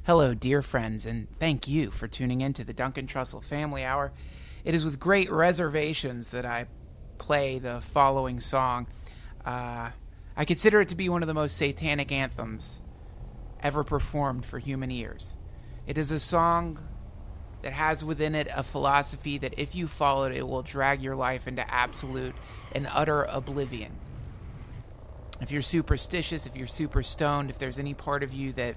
Hello, dear friends, and thank you for tuning in to the Duncan Trussell Family Hour. It is with great reservations that I play the following song. I consider it to be one of the most satanic anthems ever performed for human ears. It is a song that has within it a philosophy that if you follow it, it will drag your life into absolute and utter oblivion. If you're superstitious, if you're super stoned, if there's any part of you that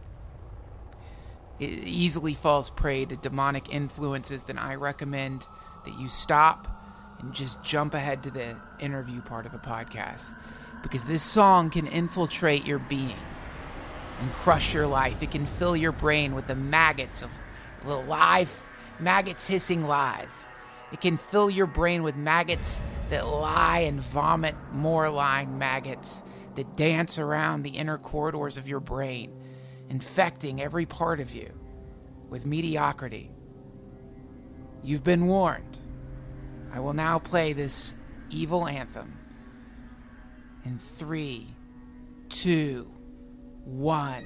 easily falls prey to demonic influences, then I recommend that you stop and just jump ahead to the interview part of the podcast, because this song can infiltrate your being and crush your life. It can fill your brain with the maggots of the maggots hissing lies. It can fill your brain with maggots that lie and vomit more lying maggots that dance around the inner corridors of your brain, infecting every part of you with mediocrity. You've been warned. I will now play this evil anthem in 3, 2, 1.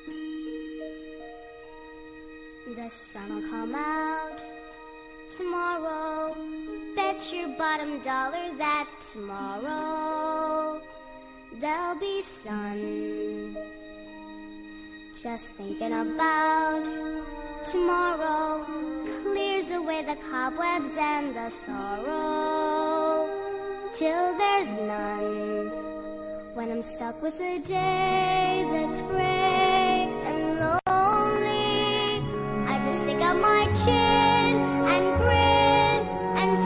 The sun will come out tomorrow. Bet your bottom dollar that tomorrow there'll be sun. Just thinking about tomorrow clears away the cobwebs and the sorrow till there's none. When I'm stuck with a day that's gray and lonely, I just stick out my chin and grin and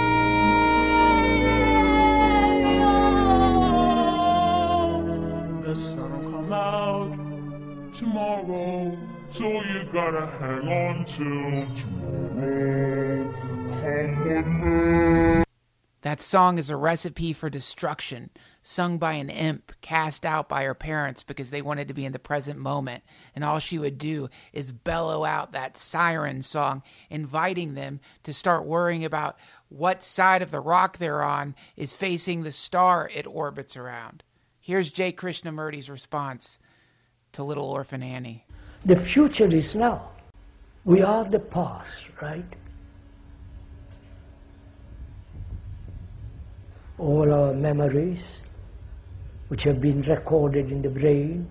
say, oh, the sun will come out tomorrow, so you gotta hang on till tomorrow. Come with me. That song is a recipe for destruction, sung by an imp cast out by her parents because they wanted to be in the present moment, and all she would do is bellow out that siren song, inviting them to start worrying about what side of the rock they're on is facing the star it orbits around. Here's J. Krishnamurti's response to Little Orphan Annie. The future is now. We are the past, right? All our memories, which have been recorded in the brain,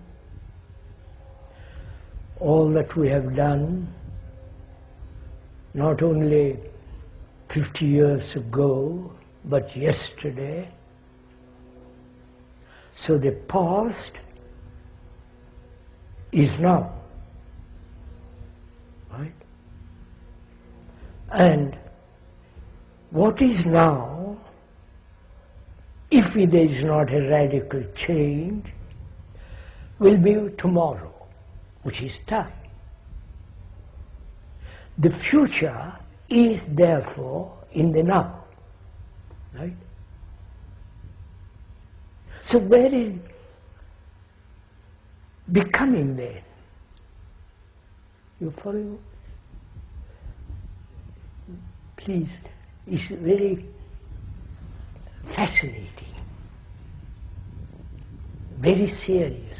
all that we have done, not only 50 years ago, but yesterday. So the past is now, right? And what is now, if there is not a radical change, will be tomorrow, which is time. The future is therefore in the now, right? So where is becoming then? You follow? Please, it's very fascinating, very serious.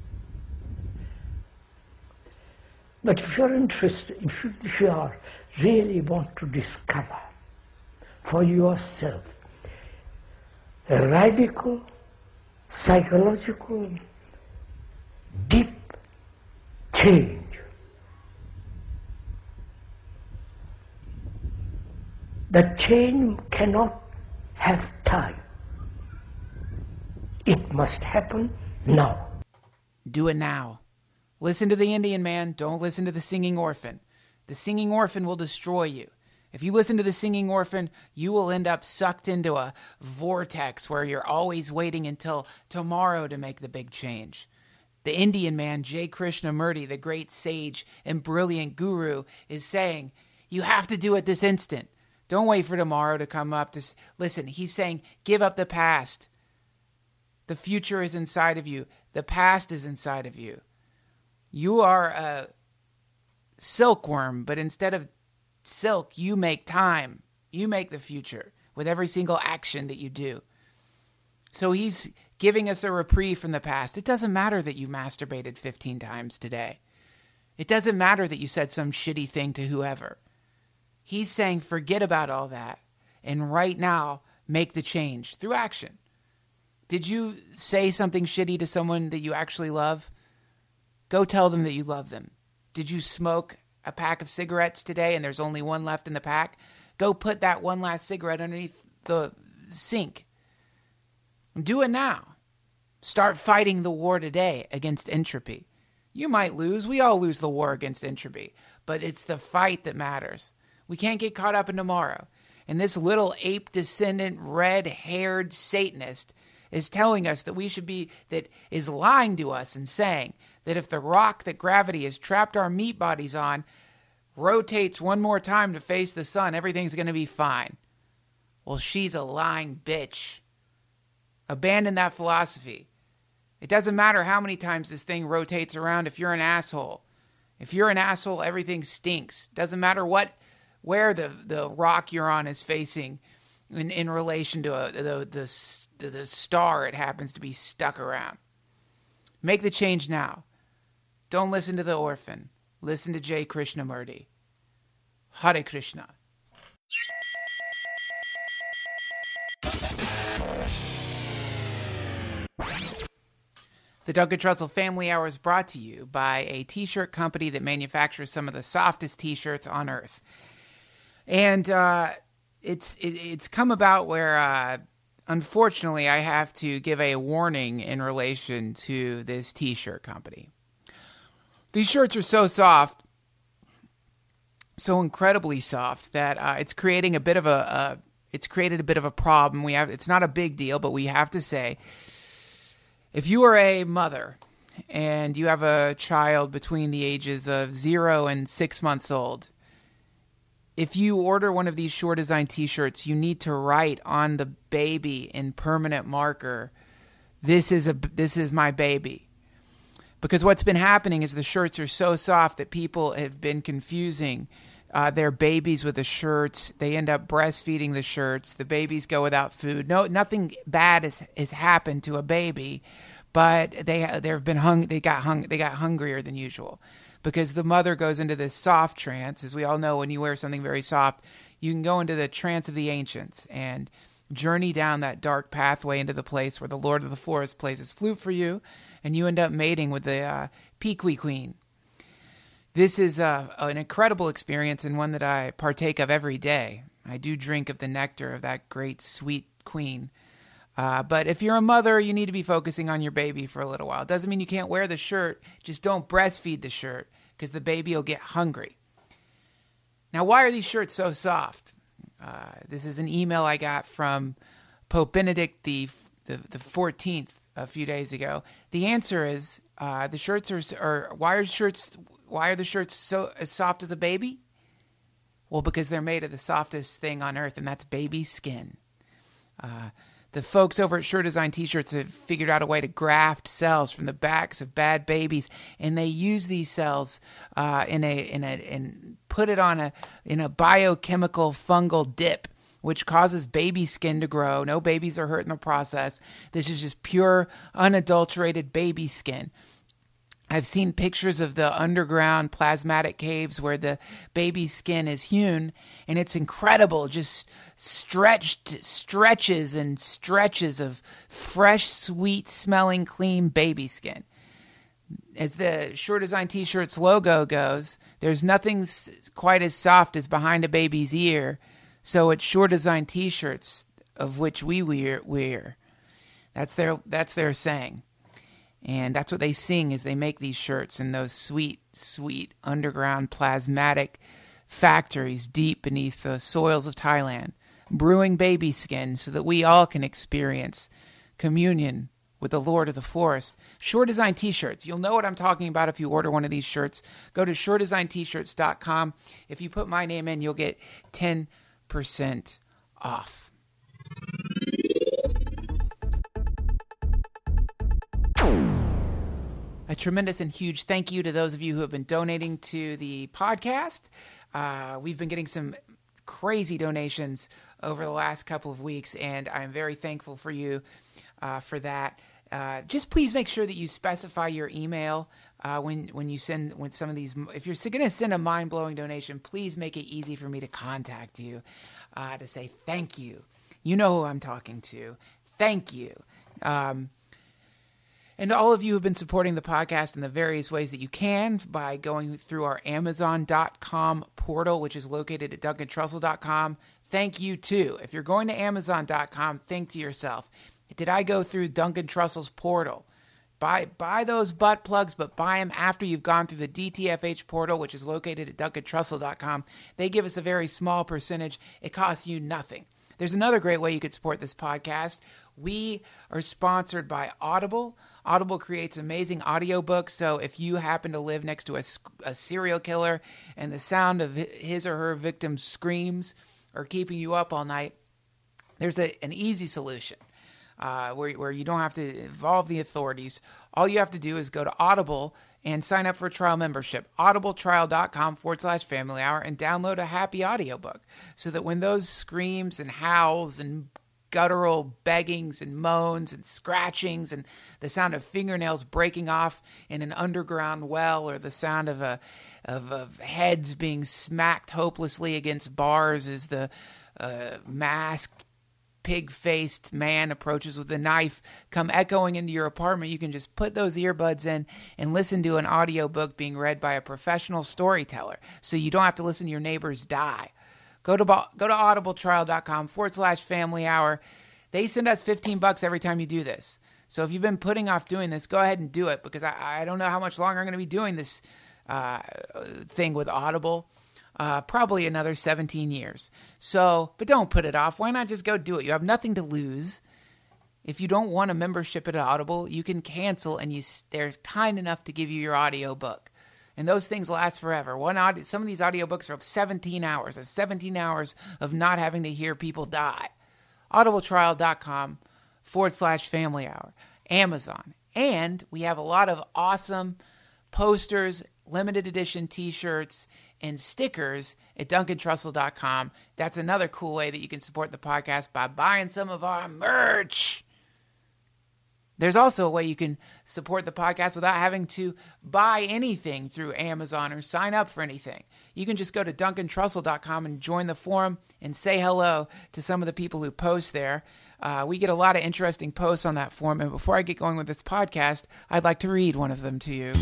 But if you're interested, if you are really want to discover for yourself a radical, psychological, deep change, that change cannot have time. It must happen now. Do it now. Listen to the Indian man. Don't listen to the singing orphan. The singing orphan will destroy you. If you listen to the singing orphan, you will end up sucked into a vortex where you're always waiting until tomorrow to make the big change. The Indian man, J. Krishnamurti, the great sage and brilliant guru, is saying, you have to do it this instant. Don't wait for tomorrow to come up. Listen, he's saying, give up the past. The future is inside of you. The past is inside of you. You are a silkworm, but instead of silk, you make time. You make the future with every single action that you do. So he's giving us a reprieve from the past. It doesn't matter that you masturbated 15 times today. It doesn't matter that you said some shitty thing to whoever. He's saying forget about all that and right now make the change through action. Did you say something shitty to someone that you actually love? Go tell them that you love them. Did you smoke a pack of cigarettes today and there's only one left in the pack? Go put that one last cigarette underneath the sink. Do it now. Start fighting the war today against entropy. You might lose. We all lose the war against entropy. But it's the fight that matters. We can't get caught up in tomorrow. And this little ape descendant, red-haired Satanist is telling us that is lying to us and saying that if the rock that gravity has trapped our meat bodies on rotates one more time to face the sun, everything's going to be fine. Well, she's a lying bitch. Abandon that philosophy. It doesn't matter how many times this thing rotates around if you're an asshole. If you're an asshole, everything stinks. Doesn't matter where the rock you're on is facing in relation to the star it happens to be stuck around. Make the change now. Don't listen to the orphan. Listen to J. Krishnamurti. Hare Krishna. The Duncan Trussell Family Hour is brought to you by a t-shirt company that manufactures some of the softest t-shirts on earth. And it's come about where, unfortunately, I have to give a warning in relation to this t-shirt company. These shirts are so soft, so incredibly soft, that it's creating a bit of it's created a bit of a problem. It's not a big deal, but we have to say, if you are a mother and you have a child between the ages of 0 and 6 months old, if you order one of these Shore Design t-shirts, you need to write on the baby in permanent marker, this is my baby. Because what's been happening is the shirts are so soft that people have been confusing their babies with the shirts. They end up breastfeeding the shirts. The babies go without food. No, nothing bad has happened to a baby, but they got hungrier than usual. Because the mother goes into this soft trance. As we all know, when you wear something very soft, you can go into the trance of the ancients and journey down that dark pathway into the place where the Lord of the Forest plays his flute for you, and you end up mating with the Pequea Queen. This is an incredible experience and one that I partake of every day. I do drink of the nectar of that great sweet queen. But if you're a mother, you need to be focusing on your baby for a little while. It doesn't mean you can't wear the shirt. Just don't breastfeed the shirt because the baby will get hungry. Now, why are these shirts so soft? This is an email I got from Pope Benedict the 14th a few days ago. The answer is the shirts why are the shirts so as soft as a baby? Well, because they're made of the softest thing on earth, and that's baby skin. The folks over at Sure Design T-shirts have figured out a way to graft cells from the backs of bad babies, and they use these cells and put it in a biochemical fungal dip, which causes baby skin to grow. No babies are hurt in the process. This is just pure, unadulterated baby skin. I've seen pictures of the underground plasmatic caves where the baby skin is hewn, and it's incredible. Just stretches and stretches of fresh, sweet smelling, clean baby skin. As the Sure Design T-shirts logo goes, there's nothing quite as soft as behind a baby's ear. So it's Sure Design T-shirts, of which we wear. That's their saying. And that's what they sing as they make these shirts in those sweet, sweet underground plasmatic factories deep beneath the soils of Thailand, brewing baby skin so that we all can experience communion with the Lord of the Forest. Sure Design T-shirts. You'll know what I'm talking about if you order one of these shirts. Go to SureDesignT-shirts.com. If you put my name in, you'll get 10% off. A tremendous and huge thank you to those of you who have been donating to the podcast. We've been getting some crazy donations over the last couple of weeks, and I'm very thankful for you for that. Just please make sure that you specify your email when you send some of these. If you're going to send a mind-blowing donation, please make it easy for me to contact you to say thank you. You know who I'm talking to. Thank you. And all of you have been supporting the podcast in the various ways that you can by going through our Amazon.com portal, which is located at DuncanTrussell.com. Thank you, too. If you're going to Amazon.com, think to yourself, did I go through Duncan Trussell's portal? Buy those butt plugs, but buy them after you've gone through the DTFH portal, which is located at DuncanTrussell.com. They give us a very small percentage. It costs you nothing. There's another great way you could support this podcast. We are sponsored by Audible. Audible creates amazing audiobooks, so if you happen to live next to a serial killer and the sound of his or her victim's screams are keeping you up all night, there's an easy solution where you don't have to involve the authorities. All you have to do is go to Audible and sign up for a trial membership, audibletrial.com/Family Hour, and download a happy audiobook so that when those screams and howls and guttural beggings and moans and scratchings and the sound of fingernails breaking off in an underground well, or the sound of heads being smacked hopelessly against bars as the masked, pig-faced man approaches with a knife, come echoing into your apartment, you can just put those earbuds in and listen to an audiobook being read by a professional storyteller, so you don't have to listen to your neighbors die. Go to audibletrial.com/Family Hour. They send us $15 every time you do this. So if you've been putting off doing this, go ahead and do it, because I don't know how much longer I'm going to be doing this thing with Audible. Probably another 17 years. So, but don't put it off. Why not just go do it? You have nothing to lose. If you don't want a membership at Audible, you can cancel, and they're kind enough to give you your audiobook. And those things last forever. Some of these audiobooks are 17 hours. That's 17 hours of not having to hear people die. audibletrial.com/Family Hour. Amazon. And we have a lot of awesome posters, limited edition t-shirts, and stickers at DuncanTrussell.com. That's another cool way that you can support the podcast, by buying some of our merch. There's also a way you can support the podcast without having to buy anything through Amazon or sign up for anything. You can just go to DuncanTrussell.com and join the forum and say hello to some of the people who post there. We get a lot of interesting posts on that forum. And before I get going with this podcast, I'd like to read one of them to you.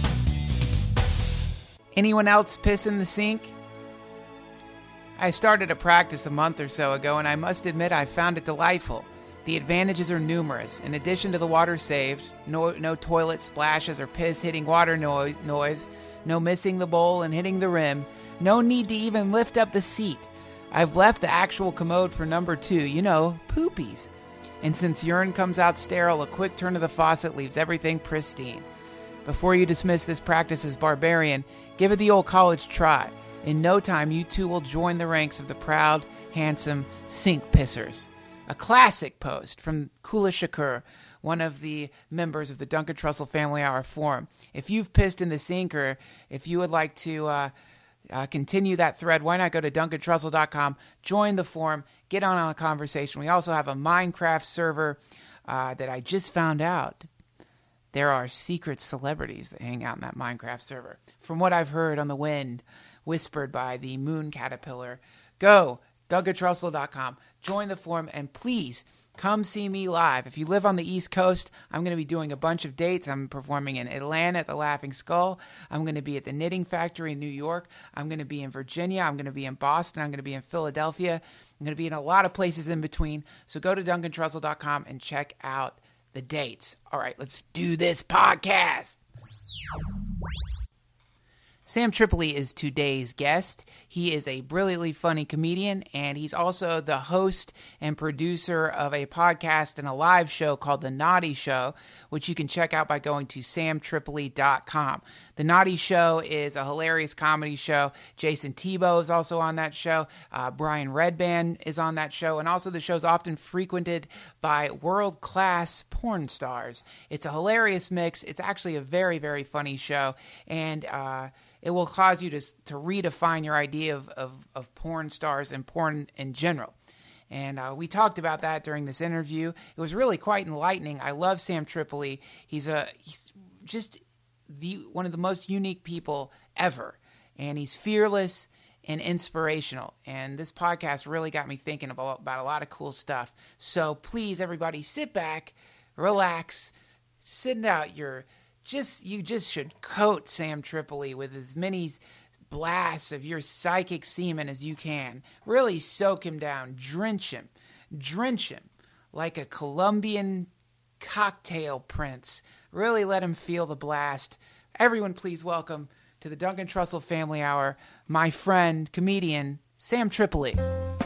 Anyone else piss in the sink? I started a practice a month or so ago, and I must admit I found it delightful. The advantages are numerous. In addition to the water saved, no toilet splashes or piss hitting water noise, no missing the bowl and hitting the rim, no need to even lift up the seat. I've left the actual commode for number 2, poopies. And since urine comes out sterile, a quick turn of the faucet leaves everything pristine. Before you dismiss this practice as barbarian, give it the old college try. In no time, you too will join the ranks of the proud, handsome sink pissers. A classic post from Kula Shakur, one of the members of the Duncan Trussell Family Hour Forum. If you've pissed in the sink, or if you would like to continue that thread, why not go to DuncanTrussell.com, join the forum, get on a conversation. We also have a Minecraft server that I just found out. There are secret celebrities that hang out in that Minecraft server. From what I've heard on the wind, whispered by the moon caterpillar, go DuncanTrussell.com, join the forum, and please come see me live. If you live on the East Coast, I'm going to be doing a bunch of dates. I'm performing in Atlanta at the Laughing Skull. I'm going to be at the Knitting Factory in New York. I'm going to be in Virginia. I'm going to be in Boston. I'm going to be in Philadelphia. I'm going to be in a lot of places in between. So go to DuncanTrussell.com and check out the dates. All right, let's do this podcast. Sam Tripoli is today's guest. He is a brilliantly funny comedian, and he's also the host and producer of a podcast and a live show called The Naughty Show, which you can check out by going to samtripoli.com. The Naughty Show is a hilarious comedy show. Jason Tebow is also on that show. Brian Redband is on that show, and also the show's often frequented by world-class porn stars. It's a hilarious mix. It's actually a very, very funny show, and it will cause you to redefine your idea of porn stars and porn in general. And we talked about that during this interview. It was really quite enlightening. I love Sam Tripoli. He's just one of the most unique people ever, and he's fearless and inspirational. And this podcast really got me thinking about a lot of cool stuff. So please, everybody, sit back, relax, send out you just should coat Sam Tripoli with as many blasts of your psychic semen as you can. Really soak him down, drench him like a Colombian cocktail prince. Really let him feel the blast. Everyone, please welcome to the Duncan Trussell Family Hour, my friend, comedian, Sam Tripoli.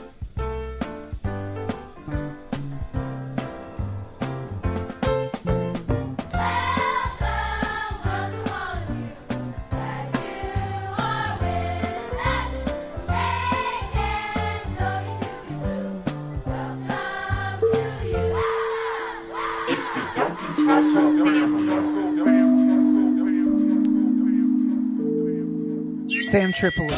It's the Duncan Trussell Family Hour. Sam Tripoli.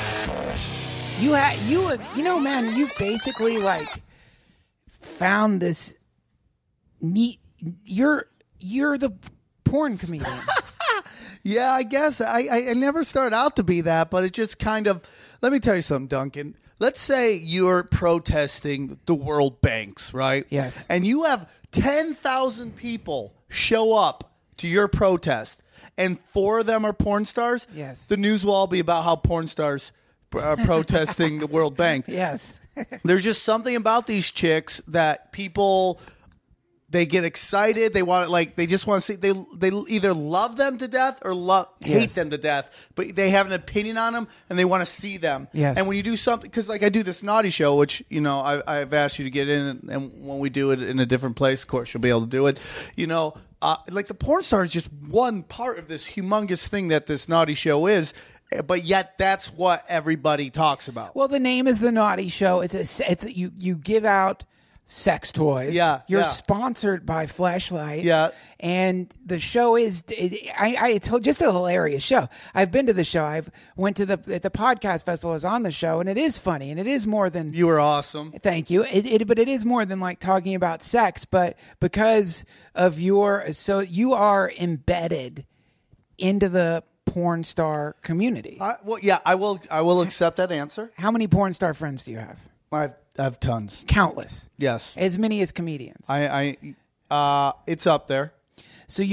Man, you basically like found this neat. You're the porn comedian. Yeah, I guess. I never started out to be that, but it just kind of... Let me tell you something, Duncan. Let's say you're protesting the world banks, right? Yes. And you have 10,000 people show up to your protest, and 4 of them are porn stars. Yes. The news will all be about how porn stars are protesting the World Bank. Yes. There's just something about these chicks that people... They get excited. They want they just want to see. They either love them to death or hate Yes. them to death. But they have an opinion on them and they want to see them. Yes. And when you do something, because I do this naughty show, which I've asked you to get in, and when we do it in a different place, of course you'll be able to do it. The porn star is just one part of this humongous thing that this naughty show is. But yet, that's what everybody talks about. Well, the name is The Naughty Show. You give out sex toys. Yeah, You're yeah. sponsored by Fleshlight. Yeah. And the show is it's just a hilarious show. I've been to the show. I've went to the podcast festival. I was on the show, and it is funny, and it is more than... You were awesome. Thank you. But it is more than like talking about sex, but because of you are embedded into the porn star community. I will accept that answer. How many porn star friends do you have? I have tons. Countless. Yes. As many as comedians. It's up there. So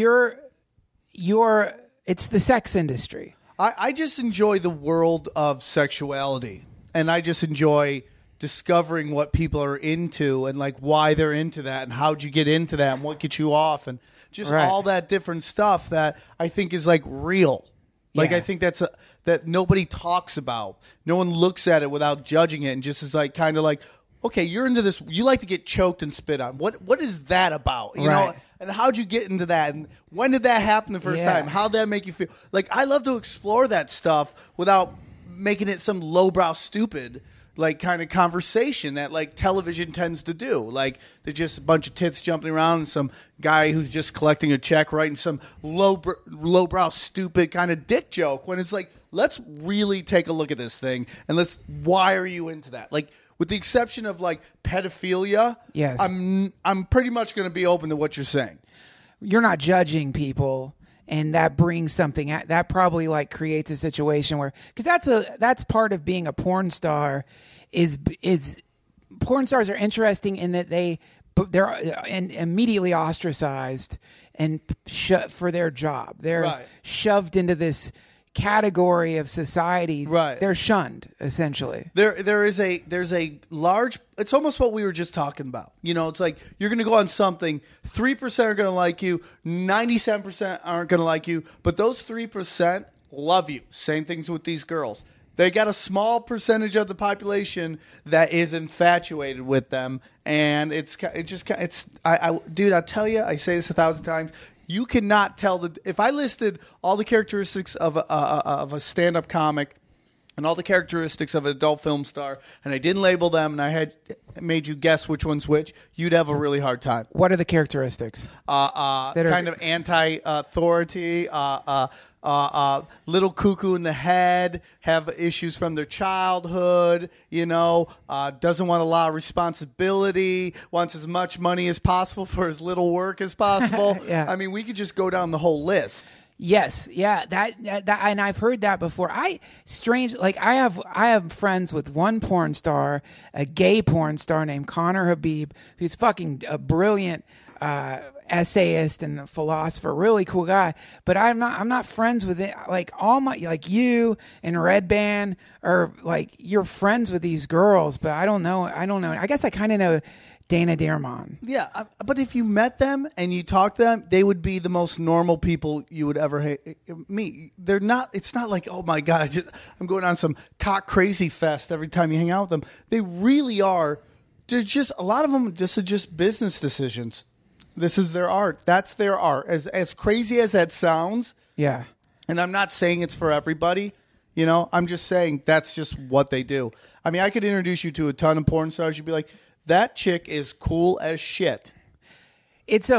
it's the sex industry. I just enjoy the world of sexuality, and I just enjoy discovering what people are into and like why they're into that and how'd you get into that and what gets you off and just Right. all that different stuff that I think is like real. Like, Yeah. I think that nobody talks about. No one looks at it without judging it and just is like kind of like, okay, you're into this. You like to get choked and spit on. What is that about? You know? Right. And how'd you get into that? And when did that happen the first Yeah. time? How'd that make you feel? Like, I love to explore that stuff without making it some lowbrow stupid like kind of conversation that like television tends to do. Like they're just a bunch of tits jumping around and some guy who's just collecting a check writing some lowbrow stupid kind of dick joke when it's like, let's really take a look at this thing and why are you into that? Like with the exception of like pedophilia, Yes. I'm pretty much going to be open to what you're saying. You're not judging people, and that brings something that probably like creates a situation where, because that's part of being a porn star is porn stars are interesting in that they're immediately ostracized and for their job. They're Right. shoved into this category of society. Right. They're shunned essentially. There's a large, it's almost what we were just talking about. You know, it's like you're going to go on something, 3% are going to like you, 97% aren't going to like you, but those 3% love you. Same things with these girls. They got a small percentage of the population that is infatuated with them, and dude, I tell you, I say this 1,000 times. You cannot tell if I listed all the characteristics of a stand-up comic and all the characteristics of an adult film star, and I didn't label them, and I had made you guess which one's which, you'd have a really hard time. What are the characteristics? Kind of anti-authority, little cuckoo in the head, have issues from their childhood, doesn't want a lot of responsibility, wants as much money as possible for as little work as possible. Yeah. I mean, we could just go down the whole list. Yes, yeah, that, and I've heard that before. I have friends with one porn star, a gay porn star named Connor Habib, who's fucking a brilliant essayist and a philosopher, really cool guy. But I'm not friends with it. Like all my, like you and Red Band, or like you're friends with these girls, but I don't know. I guess I kind of know Dana Dearmon. Yeah, but if you met them and you talked to them, they would be the most normal people you would ever meet. They're not. It's not like, oh my god, I'm going on some cock crazy fest every time you hang out with them. They really are. There's just a lot of them. This is just business decisions. This is their art. That's their art. As crazy as that sounds. Yeah. And I'm not saying it's for everybody. You know, I'm just saying that's just what they do. I mean, I could introduce you to a ton of porn stars. You'd be like, that chick is cool as shit. It's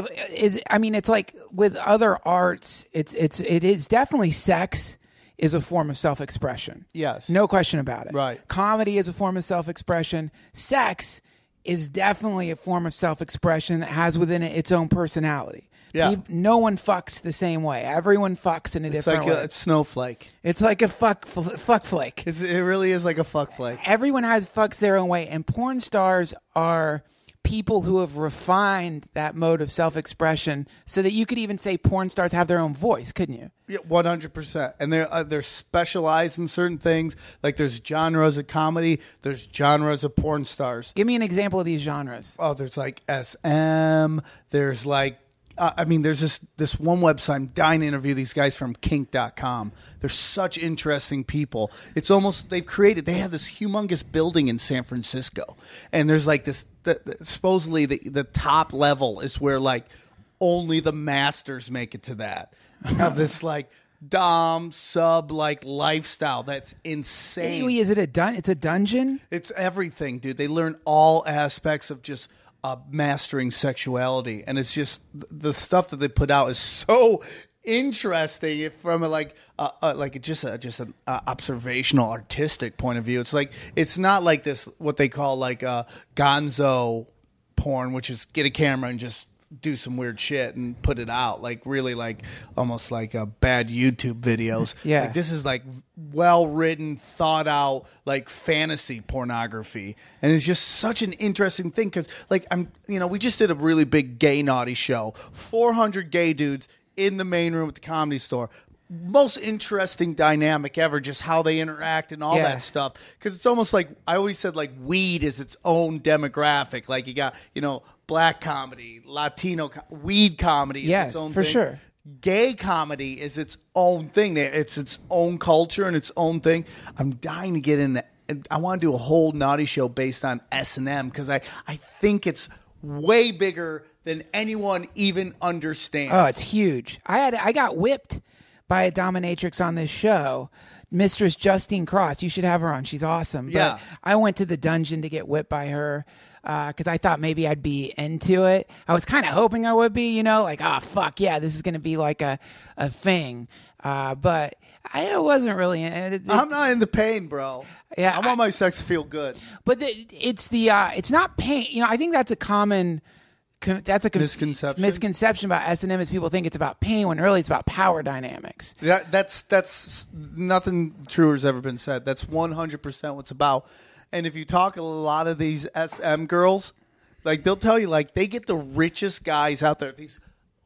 like with other arts, it is definitely sex is a form of self-expression. Yes. No question about it. Right. Comedy is a form of self-expression. Sex is definitely a form of self-expression that has within it its own personality. Yeah. No one fucks the same way. Everyone fucks in a different way. It's like a snowflake. It's like a fuck flake. It really is like a fuck flake. Everyone fucks their own way, and porn stars are people who have refined that mode of self-expression so that you could even say porn stars have their own voice, couldn't you? Yeah, 100%. And they're specialized in certain things. Like there's genres of comedy, there's genres of porn stars. Give me an example of these genres. Oh, there's like SM. There's like, there's this one website. I'm dying to interview these guys from kink.com. They're such interesting people. It's almost, they have this humongous building in San Francisco. And there's like this, supposedly the top level is where like only the masters make it to that. Have this like dom sub like lifestyle that's insane. Wait, is it it's a dungeon? It's everything, dude. They learn all aspects of just mastering sexuality, and it's just the stuff that they put out is so interesting from an observational artistic point of view. It's like, it's not like this what they call like gonzo porn, which is get a camera and just do some weird shit and put it out, like really like almost like bad YouTube videos. Yeah. Like, this is like well written, thought out, like fantasy pornography, and it's just such an interesting thing because like we just did a really big gay naughty show, 400 gay dudes in the main room at the Comedy Store. Most interesting dynamic ever, just how they interact and all that stuff. Because it's almost like, I always said, like, weed is its own demographic. Like, you got, black comedy, Latino, weed comedy is its own for thing. sure. Gay comedy is its own thing. It's its own culture and its own thing. I'm dying to get in that. I want to do a whole naughty show based on S&M because I think it's way bigger than anyone even understands. Oh, it's huge. I got whipped by a dominatrix on this show, Mistress Justine Cross. You should have her on. She's awesome. Yeah. But I went to the dungeon to get whipped by her because I thought maybe I'd be into it. I was kind of hoping I would be, like, fuck, yeah, this is going to be like a thing. But I wasn't really. I'm not in the pain, bro. Yeah, I want my sex to feel good. But it's not pain. I think that's a common. That's a misconception about S&M is people think it's about pain when really it's about power dynamics. That's nothing truer has ever been said. That's 100% what's about. And if you talk to a lot of these SM girls, like they'll tell you like they get the richest guys out there, these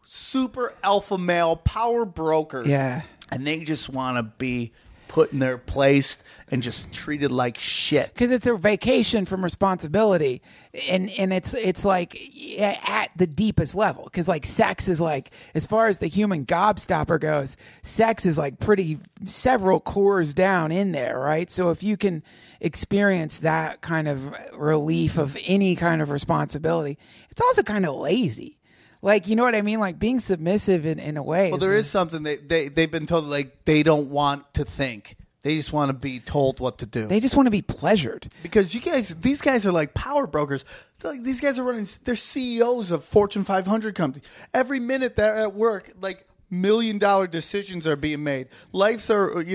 super alpha male power brokers. Yeah. And they just want to be put in their place and just treated like shit. Because it's a vacation from responsibility, and it's like at the deepest level. Because like sex is like, as far as the human gobstopper goes, sex is like pretty several cores down in there, right? So if you can experience that kind of relief of any kind of responsibility, it's also kind of lazy. Like, you know what I mean? Like being submissive in a way. Well, there is something they've been told, like they don't want to think. They just want to be told what to do. They just want to be pleasured. Because these guys are like power brokers. These guys are they're CEOs of Fortune 500 companies. Every minute they're at work, like $1 million decisions are being made. Lives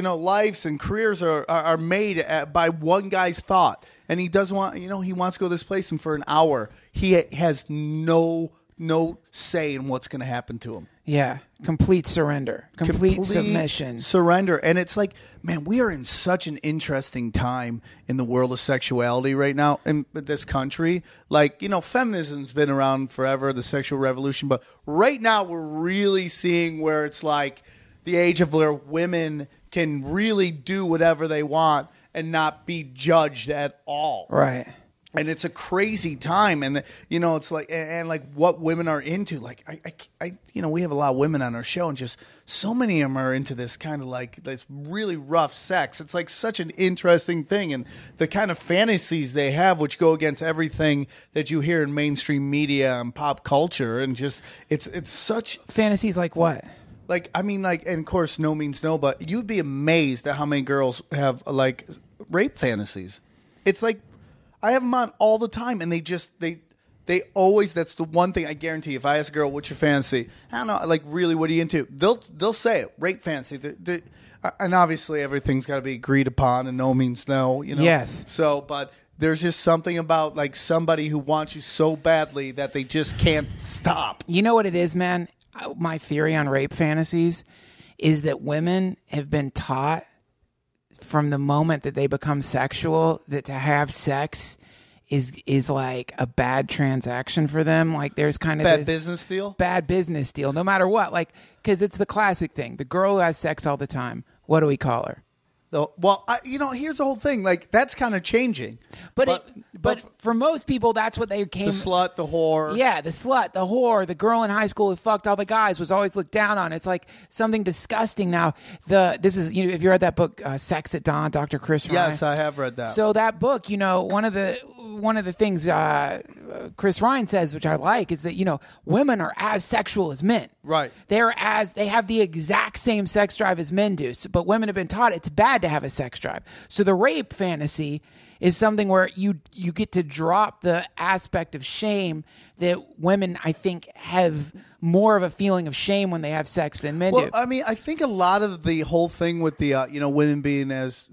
and careers are made by one guy's thought. And he doesn't want, he wants to go to this place, and for an hour, he has no say in what's going to happen to him. Yeah. Complete surrender. Complete submission. Surrender. And it's like, man, we are in such an interesting time in the world of sexuality right now in this country. Like, feminism's been around forever, the sexual revolution. But right now we're really seeing where it's like the age of where women can really do whatever they want and not be judged at all. Right. And it's a crazy time, and it's like, and like what women are into. Like, I we have a lot of women on our show, and just so many of them are into this kind of like this really rough sex. It's like such an interesting thing, and the kind of fantasies they have, which go against everything that you hear in mainstream media and pop culture, and just it's such fantasies like what? Like, I mean, like, and of course, no means no, but you'd be amazed at how many girls have like rape fantasies. It's like, I have them on all the time, and they always. That's the one thing I guarantee. If I ask a girl, "What's your fantasy?" I don't know. Like, really, what are you into? They'll say it. Rape fantasy. And obviously, everything's got to be agreed upon, and no means no. Yes. So, but there's just something about like somebody who wants you so badly that they just can't stop. You know what it is, man? My theory on rape fantasies is that women have been taught from the moment that they become sexual that to have sex is like a bad transaction for them. Like there's kind of bad business deal, no matter what. Like, because it's the classic thing. The girl who has sex all the time, what do we call her? Well, here's the whole thing. Like, that's kind of changing. But for most people, that's what they came. The slut, the whore. Yeah, the slut, the whore, the girl in high school who fucked all the guys was always looked down on. It's like something disgusting now. This is, if you read that book, Sex at Dawn, Dr. Chris Ryan. Yes, I have read that. So that book, one of the things Chris Ryan says, which I like, is that, women are as sexual as men. Right. They have the exact same sex drive as men do. But women have been taught it's bad to have a sex drive. So the rape fantasy is something where you get to drop the aspect of shame that women, I think, have more of a feeling of shame when they have sex than men do. I mean, I think a lot of the whole thing with the women being as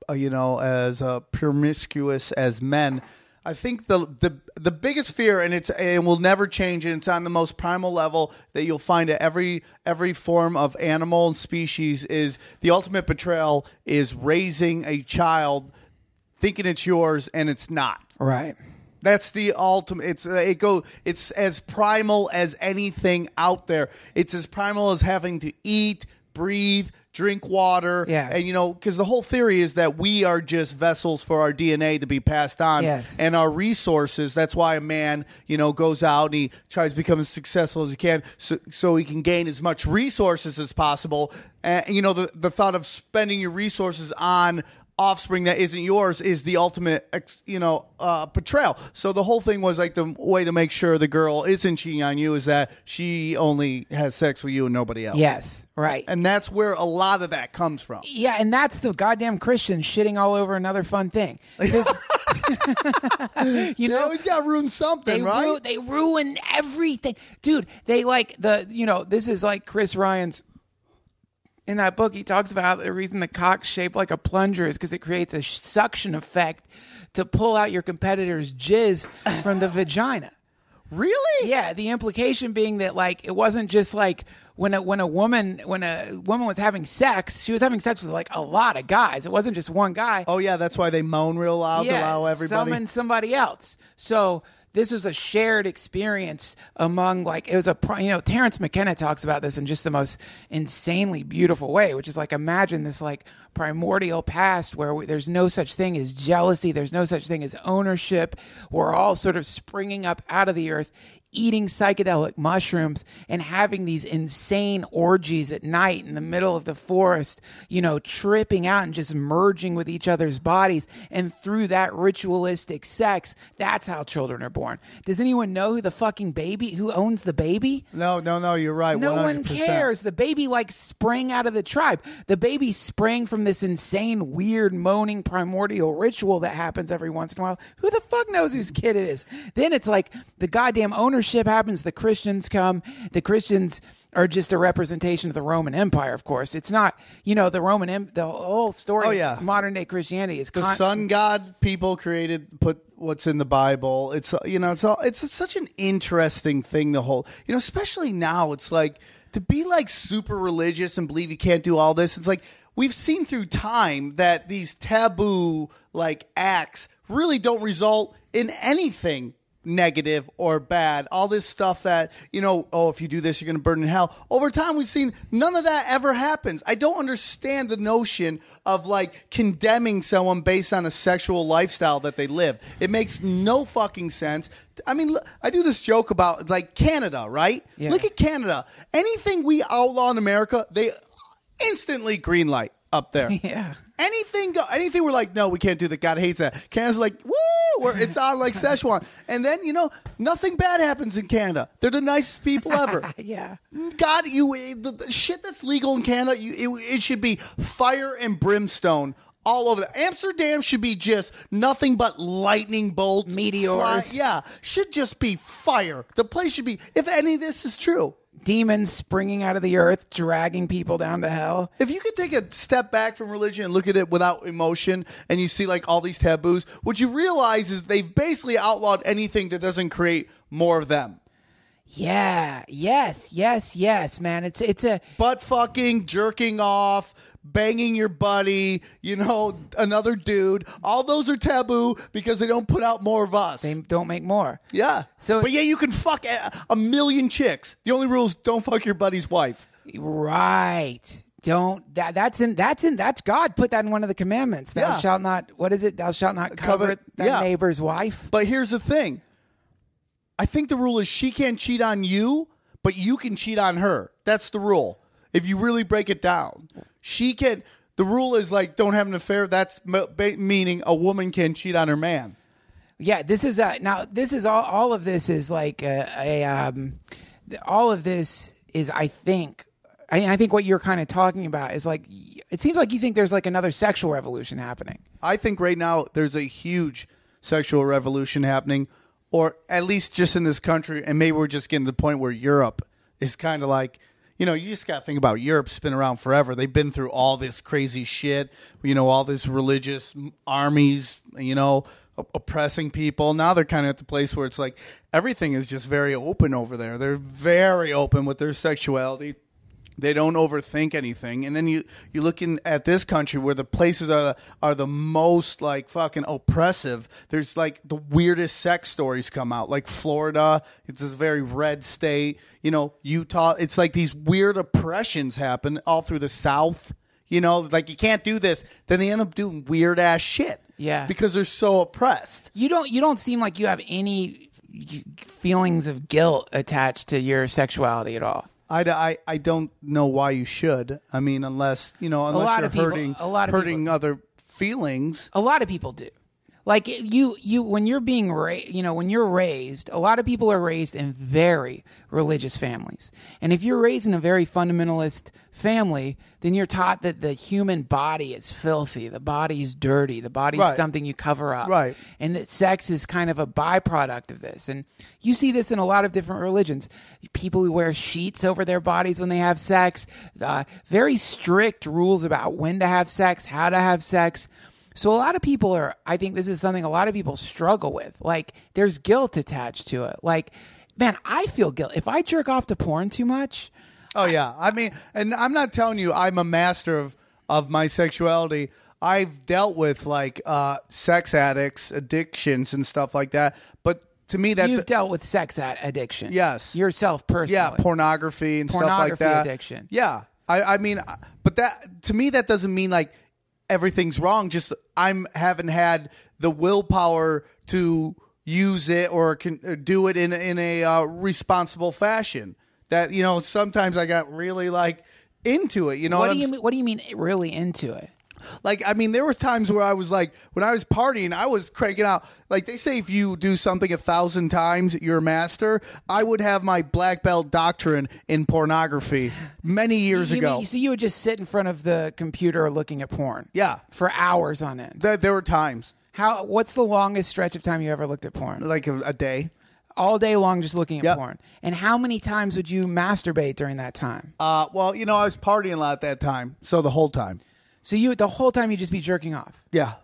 promiscuous as men, I think the biggest fear, and it will never change, and it's on the most primal level that you'll find at every form of animal and species, is the ultimate betrayal is raising a child thinking it's yours and it's not. Right. That's the ultimate. It's as primal as anything out there. It's as primal as having to eat, breathe, drink water. Yeah. And, because the whole theory is that we are just vessels for our DNA to be passed on. Yes. And our resources. That's why a man, goes out and he tries to become as successful as he can so he can gain as much resources as possible. And, the thought of spending your resources on offspring that isn't yours is the ultimate, betrayal. So the whole thing was like the way to make sure the girl isn't cheating on you is that she only has sex with you and nobody else. Yes, right. And that's where a lot of that comes from. Yeah, and that's the goddamn Christians shitting all over another fun thing. Because, they always got to ruin something, right? They ruin everything. Dude, they like this is like Chris Ryan's. In that book, he talks about the reason the cock's shaped like a plunger is because it creates a suction effect to pull out your competitor's jizz from the vagina. Really? Yeah. The implication being that like it wasn't just like when a woman was having sex, she was having sex with like a lot of guys. It wasn't just one guy. Oh yeah, that's why they moan real loud to allow everybody. Summon somebody else. So this was a shared experience among Terrence McKenna talks about this in just the most insanely beautiful way, which is like, imagine this like primordial past where there's no such thing as jealousy. There's no such thing as ownership. We're all sort of springing up out of the earth, eating psychedelic mushrooms and having these insane orgies at night in the middle of the forest, tripping out and just merging with each other's bodies. And through that ritualistic sex, that's how children are born. Does anyone know who owns the baby? No, you're right. No 100%. one cares. The baby sprang out of the tribe. The baby sprang from this insane, weird, moaning primordial ritual that happens every once in a while. Who the fuck knows whose kid it is? Then it's like the goddamn ownership happens. The Christians come. The Christians are just a representation of the Roman Empire, of course. It's not, the whole story. Oh, yeah. Of modern day Christianity is the sun god people put what's in the Bible. It's, it's such an interesting thing. The whole, especially now, it's like to be like super religious and believe you can't do all this. It's like we've seen through time that these taboo like acts really don't result in anything negative or bad. All this stuff that, if you do this, you're going to burn in hell. Over time, we've seen none of that ever happens. I don't understand the notion of like condemning someone based on a sexual lifestyle that they live. It makes no fucking sense. I mean, I do this joke about like Canada, right? Yeah. Look at Canada. Anything we outlaw in America, they instantly green light up there. Yeah. Anything we're like, no, we can't do that. God hates that. Canada's like, woo, where it's on like Szechuan. And then, nothing bad happens in Canada. They're the nicest people ever. Yeah. God, the shit that's legal in Canada, it should be fire and brimstone all over. Amsterdam should be just nothing but lightning bolts. Meteors. Should just be fire. The place should be, if any of this is true. Demons springing out of the earth, dragging people down to hell. If you could take a step back from religion and look at it without emotion and you see like all these taboos, what you realize is they've basically outlawed anything that doesn't create more of them. Yeah. Yes, man. It's a butt fucking, jerking off, banging your buddy, another dude. All those are taboo because they don't put out more of us. they don't make more. Yeah. So but yeah, you can fuck a million chicks. The only rule is don't fuck your buddy's wife. Right. Don't that's God put that in one of the commandments. Thou shalt not, what is it? Thou shalt not covet thy neighbor's wife. But here's the thing. I think the rule is she can't cheat on you, but you can cheat on her. That's the rule. If you really break it down, she can. The rule is like don't have an affair. That's meaning a woman can cheat on her man. Yeah, this is now. This is all of this is like all of this is. I think what you're kind of talking about is like it seems like you think there's like another sexual revolution happening. I think right now there's a huge sexual revolution happening. Or at least just in this country, and maybe we're just getting to the point where Europe is kind of like, you just got to think about Europe's been around forever. They've been through all this crazy shit, all this religious armies, oppressing people. Now they're kind of at the place where it's like everything is just very open over there. They're very open with their sexuality. They don't overthink anything. And then you look at this country where the places are the most like fucking oppressive. There's like the weirdest sex stories come out. Like Florida, it's this very red state. Utah, it's like these weird oppressions happen all through the South. Like you can't do this. Then they end up doing weird ass shit. Yeah. Because they're so oppressed. You don't seem like you have any feelings of guilt attached to your sexuality at all. I don't know why you should. I mean, unless you're hurting other feelings. A lot of people do. Like you when you're being when you're raised, a lot of people are raised in very religious families. And if you're raised in a very fundamentalist family, then you're taught that the human body is filthy, the body's dirty, the body's something you cover up. Right. And that sex is kind of a byproduct of this. And you see this in a lot of different religions. People who wear sheets over their bodies when they have sex, very strict rules about when to have sex, how to have sex. So a lot of people I think this is something a lot of people struggle with. Like, there's guilt attached to it. Like, man, I feel guilt. If I jerk off to porn too much. Oh, yeah. I mean, and I'm not telling you I'm a master of my sexuality. I've dealt with, like, sex addicts, addictions, and stuff like that. But to me, you've dealt with sex addiction. Yes. Yourself personally. Yeah, pornography and stuff like that. Pornography addiction. Yeah. I mean, but that to me, that doesn't mean, like, everything's wrong. Just haven't had the willpower to use it or do it in a responsible fashion. That sometimes I got really like into it. What do you mean really into it? Like, I mean, there were times where I was like, when I was partying, I was cranking out. Like, they say if you do something 1,000 times, you're a master. I would have my black belt doctrine in pornography many years ago. So you would just sit in front of the computer looking at porn? Yeah. For hours on end? There were times. What's the longest stretch of time you ever looked at porn? Like a day. All day long just looking at porn. And how many times would you masturbate during that time? Well, I was partying a lot at that time. So the whole time. So the whole time you'd just be jerking off? Yeah.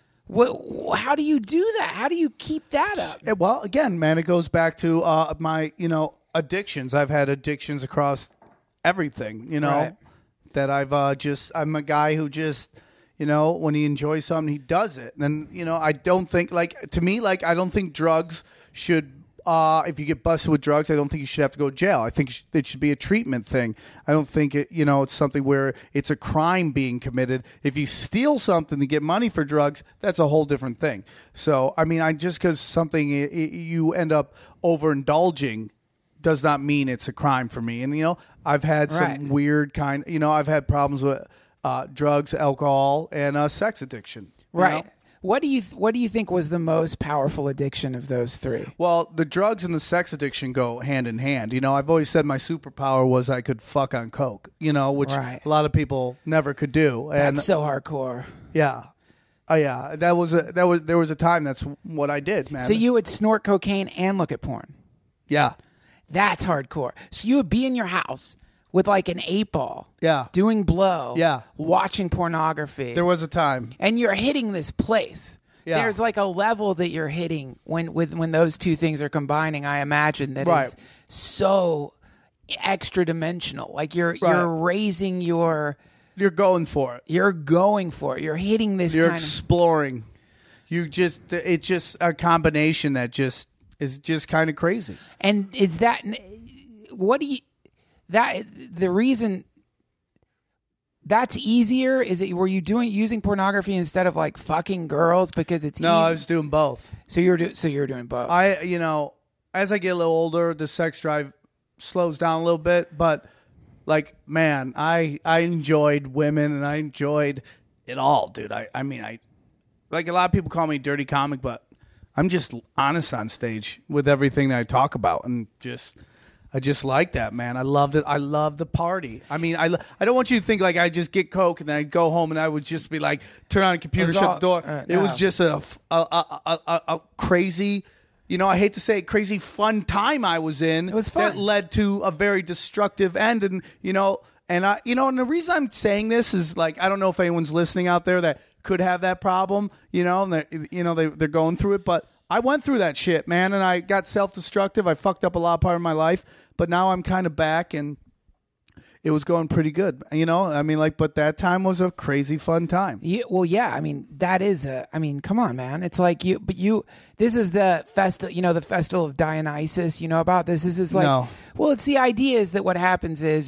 How do you do that? How do you keep that up? Well, again, man, it goes back to my, addictions. I've had addictions across everything, you know, Right. that I'm a guy who just, you know, when he enjoys something, he does it. And, you know, I don't think, like, to me, like, I don't think drugs should, if you get busted with drugs, I don't think you should have to go to jail. I think it should be a treatment thing. I don't think it's something where it's a crime being committed. If you steal something to get money for drugs, that's a whole different thing. So, I mean, just because something you end up overindulging does not mean it's a crime for me. And, you know, I've had some weird I've had problems with drugs, alcohol, and sex addiction. Right. know? What do you think was the most powerful addiction of those three? Well, the drugs and the sex addiction go hand in hand. You know, I've always said my superpower was I could fuck on coke, you know, which a lot of people never could do. And That's so hardcore. yeah. Oh yeah, there was a time that's what I did, man. So you would snort cocaine and look at porn. Yeah. That's hardcore. So you would be in your house with like an 8-ball. Yeah. Doing blow. Yeah. Watching pornography. There was a time. And you're hitting this place. Yeah. There's like a level that you're hitting when those two things are combining. I imagine that is so extra dimensional. Like you're raising your. You're going for it. You're going for it. You're hitting this. You're kind exploring. It's just a combination that just is just kind of crazy. And is that what do you that the reason? That's easier. Is it? Were you using pornography instead of like fucking girls because it's no? Easy? I was doing both. So you're doing both. As I get a little older, the sex drive slows down a little bit. But like, man, I enjoyed women and I enjoyed it all, dude. I mean, like a lot of people call me dirty comic, but I'm just honest on stage with everything that I talk about, and I just like that, man. I loved it. I love the party. I mean, I don't want you to think like I just get coke and then I'd go home and I would just be like, turn on a computer, shut the door. It was just a crazy, you know, I hate to say it, crazy fun time I was in. It was fun. That led to a very destructive end. And, you know, and the reason I'm saying this is like, I don't know if anyone's listening out there that could have that problem, you know, and they're going through it, but I went through that shit, man, and I got self-destructive. I fucked up a lot of part of my life, but now I'm kind of back, and it was going pretty good, you know? I mean, like, but that time was a crazy fun time. Yeah, I mean, that is come on, man. It's like this is the festival, you know, the festival of Dionysus, you know about this? This is like, no. Well, it's the idea is that what happens is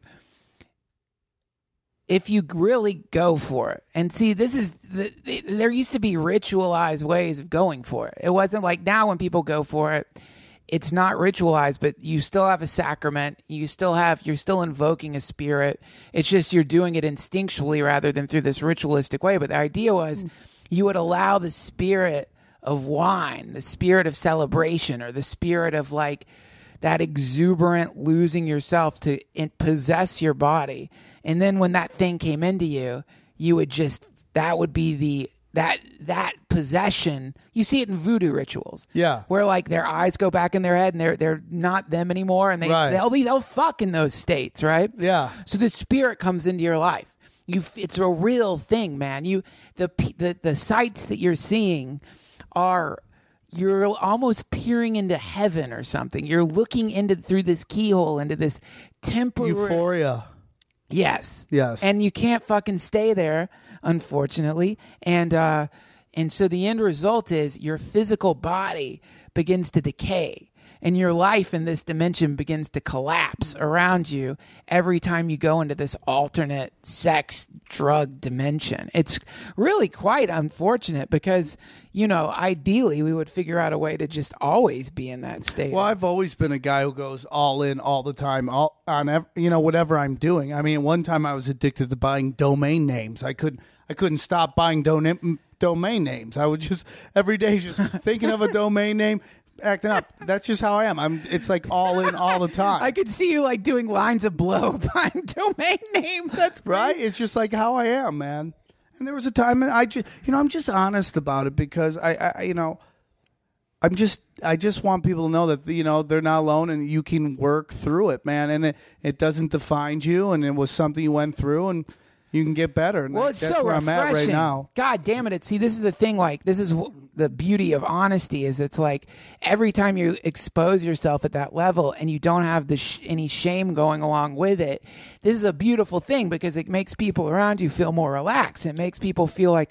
if you really go for it, and see, there used to be ritualized ways of going for it. It wasn't like now when people go for it, it's not ritualized, but you still have a sacrament. You're still invoking a spirit. It's just you're doing it instinctually rather than through this ritualistic way. But the idea was you would allow the spirit of wine, the spirit of celebration, or the spirit of like that exuberant losing yourself to possess your body. And then when that thing came into you, you would that would be that possession. You see it in voodoo rituals. Yeah. Where like their eyes go back in their head and they're not them anymore, and they'll fuck in those states, right? Yeah. So the spirit comes into your life. It's a real thing, man. The sights that you're seeing you're almost peering into heaven or something. You're looking through this keyhole into this temporary Euphoria. Yes. Yes. And you can't fucking stay there, unfortunately. And so the end result is your physical body begins to decay, and your life in this dimension begins to collapse around you every time you go into this alternate sex drug dimension. It's really quite unfortunate because, you know, ideally we would figure out a way to just always be in that state. Well, I've always been a guy who goes all in all the time, whatever I'm doing. I mean, one time I was addicted to buying domain names. I couldn't stop buying domain names. I would just every day just thinking of a domain name, acting up. That's just how I am. It's like all in all the time. I could see you like doing lines of blow buying domain names. That's great. Right. It's just like how I am, man. And there was a time, and I'm just honest about it because I just want people to know that, you know, they're not alone and you can work through it, man. And it doesn't define you, and it was something you went through, and you can get better. And Well, it's that's so where refreshing. I'm at right now. God damn it. See, this is the thing. Like, this is the beauty of honesty is it's like every time you expose yourself at that level and you don't have any shame going along with it, this is a beautiful thing because it makes people around you feel more relaxed. It makes people feel like,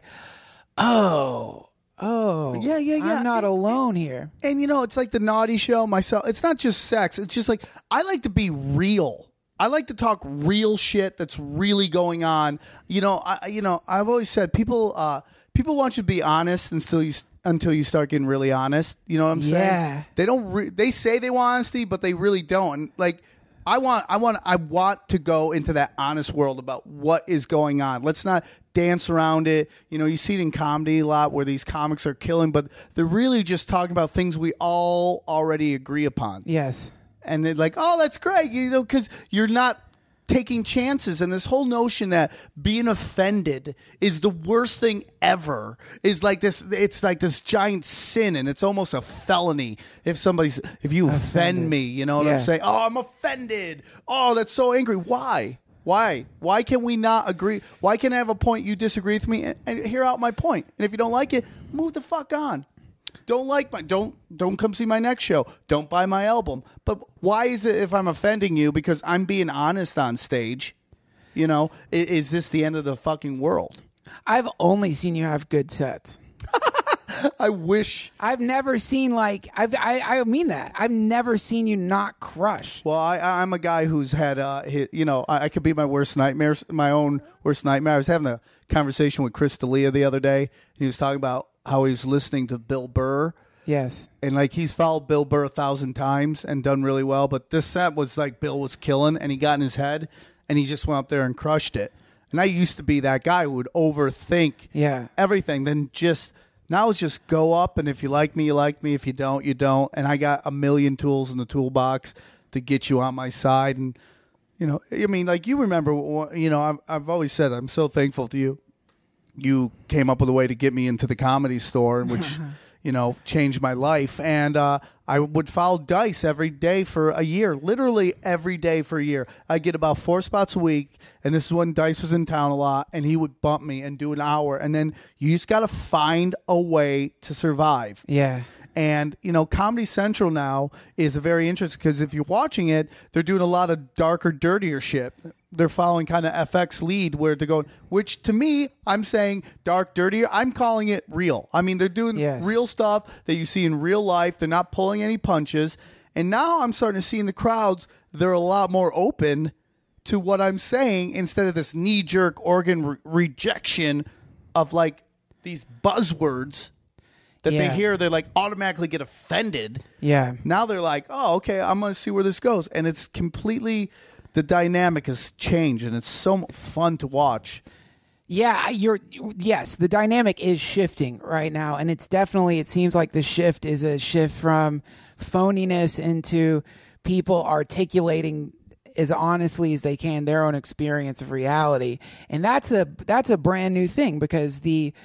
oh, Yeah. I'm not alone here. And it's like the Naughty Show myself. It's not just sex. It's just like I like to be real. I like to talk real shit that's really going on. I've always said people want you to be honest until you start getting really honest. You know what I'm saying? They don't. They say they want honesty, but they really don't. And like, I want to go into that honest world about what is going on. Let's not dance around it. You see it in comedy a lot where these comics are killing, but they're really just talking about things we all already agree upon. Yes. And they're like, oh, that's great, because you're not taking chances. And this whole notion that being offended is the worst thing ever is like this. It's like this giant sin, and it's almost a felony if you offend me. You know what I'm saying? Oh, I'm offended. Oh, that's so angry. Why? Why can we not agree? Why can't I have a point you disagree with me and hear out my point? And if you don't like it, move the fuck on. Don't come see my next show. Don't buy my album. But why is it if I'm offending you because I'm being honest on stage? Is this the end of the fucking world? I've only seen you have good sets. I wish. I've never seen I mean that. I've never seen you not crush. Well, I'm a guy who's had, I could be my worst nightmare, my own worst nightmare. I was having a conversation with Chris D'Elia the other day. He was talking about how he was listening to Bill Burr. Yes. And like he's followed Bill Burr 1,000 times and done really well. But this set was like Bill was killing and he got in his head and he just went up there and crushed it. And I used to be that guy who would overthink everything. Then now it's just go up, and if you like me, you like me. If you don't, you don't. And I got a million tools in the toolbox to get you on my side. And, like you remember, I've always said I'm so thankful to you. You came up with a way to get me into the Comedy Store, which, changed my life. And I would follow Dice every day for a year, literally every day for a year. I get about 4 spots a week, and this is when Dice was in town a lot, and he would bump me and do an hour. And then you just got to find a way to survive. Yeah. And, Comedy Central now is very interesting because if you're watching it, they're doing a lot of darker, dirtier shit. They're following kind of FX lead where they're going, which to me, I'm saying dark, dirtier. I'm calling it real. I mean, they're doing real stuff that you see in real life. They're not pulling any punches. And now I'm starting to see in the crowds, they're a lot more open to what I'm saying instead of this knee-jerk organ rejection of like these buzzwords that they hear, they like automatically get offended. Yeah. Now they're like, oh, okay, I'm going to see where this goes. And it's completely, the dynamic has changed and it's so fun to watch. Yeah, yes, the dynamic is shifting right now. And it's definitely, it seems like the shift is a shift from phoniness into people articulating as honestly as they can their own experience of reality. And that's a brand new thing because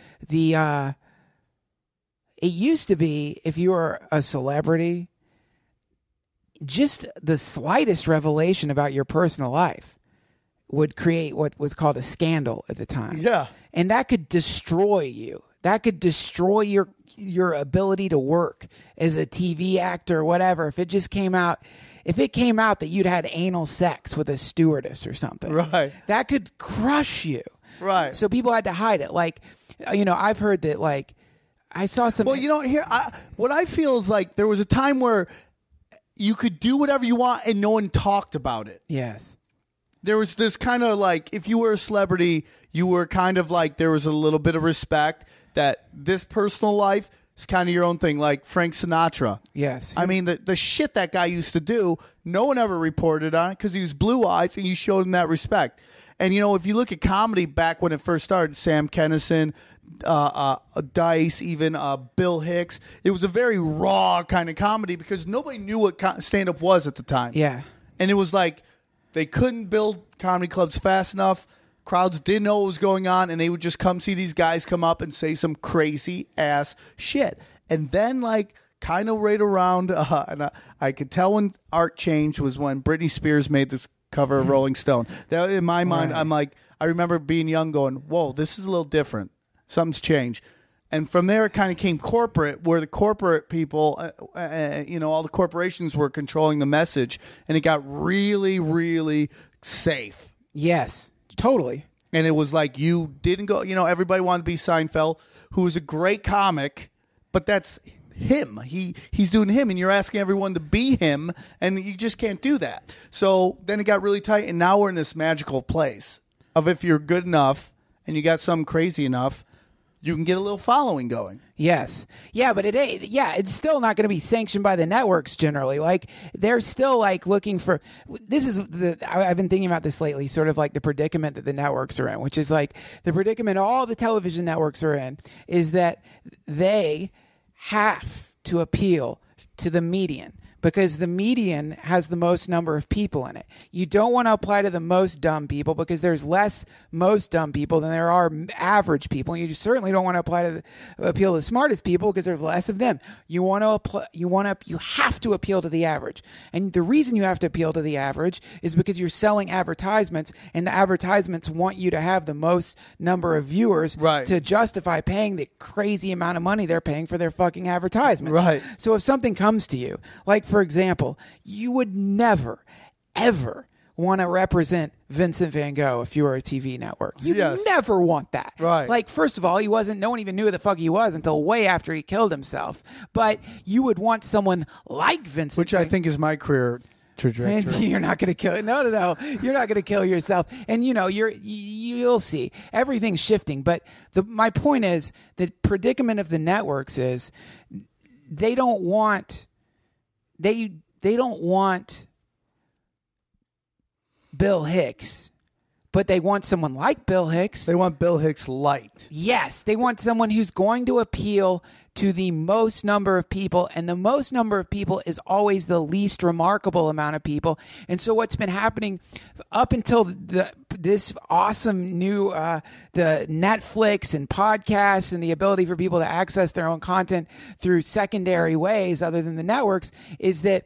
it used to be if you were a celebrity, just the slightest revelation about your personal life would create what was called a scandal at the time. Yeah. And that could destroy you. That could destroy your ability to work as a TV actor or whatever. If it came out that you'd had anal sex with a stewardess or something. Right. That could crush you. Right. So people had to hide it. Like, I've heard that like I saw some. Well, what I feel is like there was a time where you could do whatever you want and no one talked about it. Yes. There was this kind of like, if you were a celebrity, you were kind of like, there was a little bit of respect that this personal life is kind of your own thing. Like Frank Sinatra. Yes. I mean, the shit that guy used to do, no one ever reported on it because he was blue eyes and you showed him that respect. And, if you look at comedy back when it first started, Sam Kinison, Dice, even Bill Hicks, it was a very raw kind of comedy because nobody knew what stand-up was at the time. Yeah. And it was like they couldn't build comedy clubs fast enough. Crowds didn't know what was going on, and they would just come see these guys come up and say some crazy-ass shit. And then, like, kind of right around, and I could tell when art changed was when Britney Spears made this cover of Rolling Stone. That, in my mind, Right. I'm like, I remember being young going, whoa, this is a little different. Something's changed. And from there, it kind of came corporate, where the corporate people, all the corporations were controlling the message, and it got really, really safe. Yes, totally. And it was like you didn't go, everybody wanted to be Seinfeld, who was a great comic, but that's him. He's doing him, and you're asking everyone to be him, and you just can't do that. So then it got really tight, and now we're in this magical place of if you're good enough and you got something crazy enough, you can get a little following going. Yes. Yeah, but it's still not going to be sanctioned by the networks generally. Like, they're still like looking for, I've been thinking about this lately, sort of like the predicament that the networks are in, which is like the predicament all the television networks are in is that they have to appeal to the median, because the median has the most number of people in it. You don't want to apply to the most dumb people, because there's less most dumb people than there are average people. You certainly don't want to appeal to the smartest people, because there's less of them. You have to appeal to the average. And the reason you have to appeal to the average is because you're selling advertisements, and the advertisements want you to have the most number of viewers Right. to justify paying the crazy amount of money they're paying for their fucking advertisements. Right. So if something comes to you, like, for example, you would never, ever want to represent Vincent Van Gogh if you were a TV network. You'd Yes. never want that. Right. Like, first of all, no one even knew who the fuck he was until way after he killed himself. But you would want someone like Vincent Which I think is my career trajectory. And you're not going to kill. No. You're not going to kill yourself. And you'll see everything's shifting. But my point is, the predicament of the networks is they don't want Bill Hicks, but they want someone like Bill Hicks. They want Bill Hicks light. Yes, they want someone who's going to appeal to the most number of people, and the most number of people is always the least remarkable amount of people. And so what's been happening up until this awesome new the Netflix and podcasts and the ability for people to access their own content through secondary ways other than the networks is that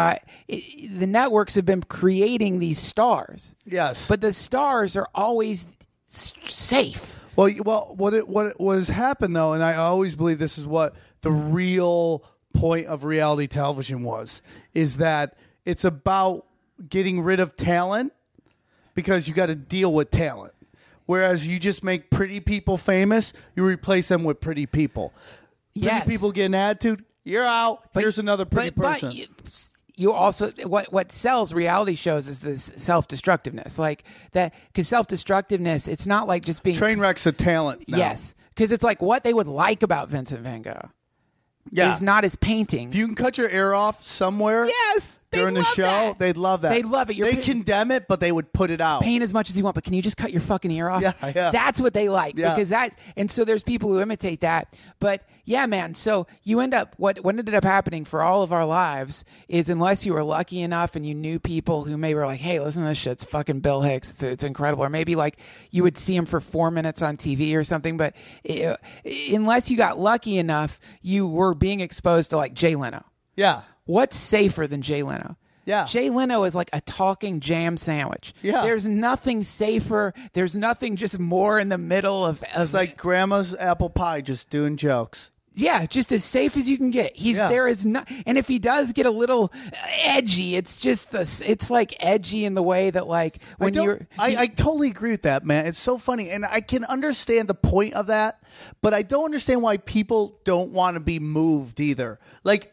the networks have been creating these stars. Yes. But the stars are always safe. Well, what has happened though, and I always believe this is what the real point of reality television is that it's about getting rid of talent because you got to deal with talent. Whereas you just make pretty people famous, you replace them with pretty people. Yes. Pretty people get an attitude, you're out. Here's another pretty person. You also what sells reality shows is this self-destructiveness, like that, because self-destructiveness, it's not like just being Trainwreck's a talent now. Yes, because it's like what they would like about Vincent Van Gogh is not his painting. If you can cut your ear off somewhere, Yes, they'd during the love show, that. they'd love that. They'd love it. They condemn it, but they would put it out. Paint as much as you want, but can you just cut your fucking ear off? Yeah. That's what they like, Yeah. because and so there's people who imitate that. But yeah, man. So you end up what ended up happening for all of our lives is, unless you were lucky enough and you knew people who maybe were like, hey, listen to this shit, it's fucking Bill Hicks, it's incredible, or maybe like you would see him for 4 minutes on TV or something. But unless you got lucky enough, you were being exposed to like Jay Leno. Yeah. What's safer than Jay Leno? Yeah. Jay Leno is like a talking jam sandwich. Yeah. There's nothing safer. There's nothing just more in the middle of It's like grandma's apple pie, just doing jokes. yeah, just as safe as you can get. There is not, and if he does get a little edgy, it's just it's like edgy in the way that like when I totally agree with that, man. It's so funny, and I can understand the point of that, but I don't understand why people don't want to be moved either. Like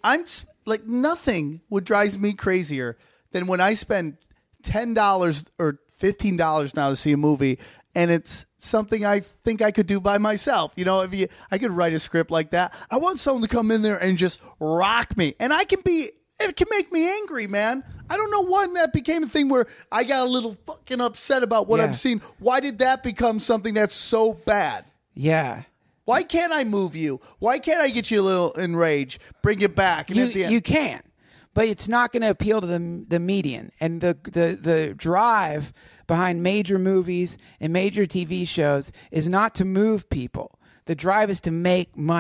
nothing would drive me crazier than when I spend $10 or $15 now to see a movie, and it's something I think I could do by myself. I could write a script like that. I want someone to come in there and just rock me, and it can make me angry, man. I don't know when that became a thing where I got a little fucking upset about what I'm seeing. Why did that become something that's so bad? yeah. Why can't I move you? Why can't I get you a little enraged, bring it back? And at the end, You can, but it's not going to appeal to the median, and the drive behind major movies and major TV shows is not to move people. The drive is to make money.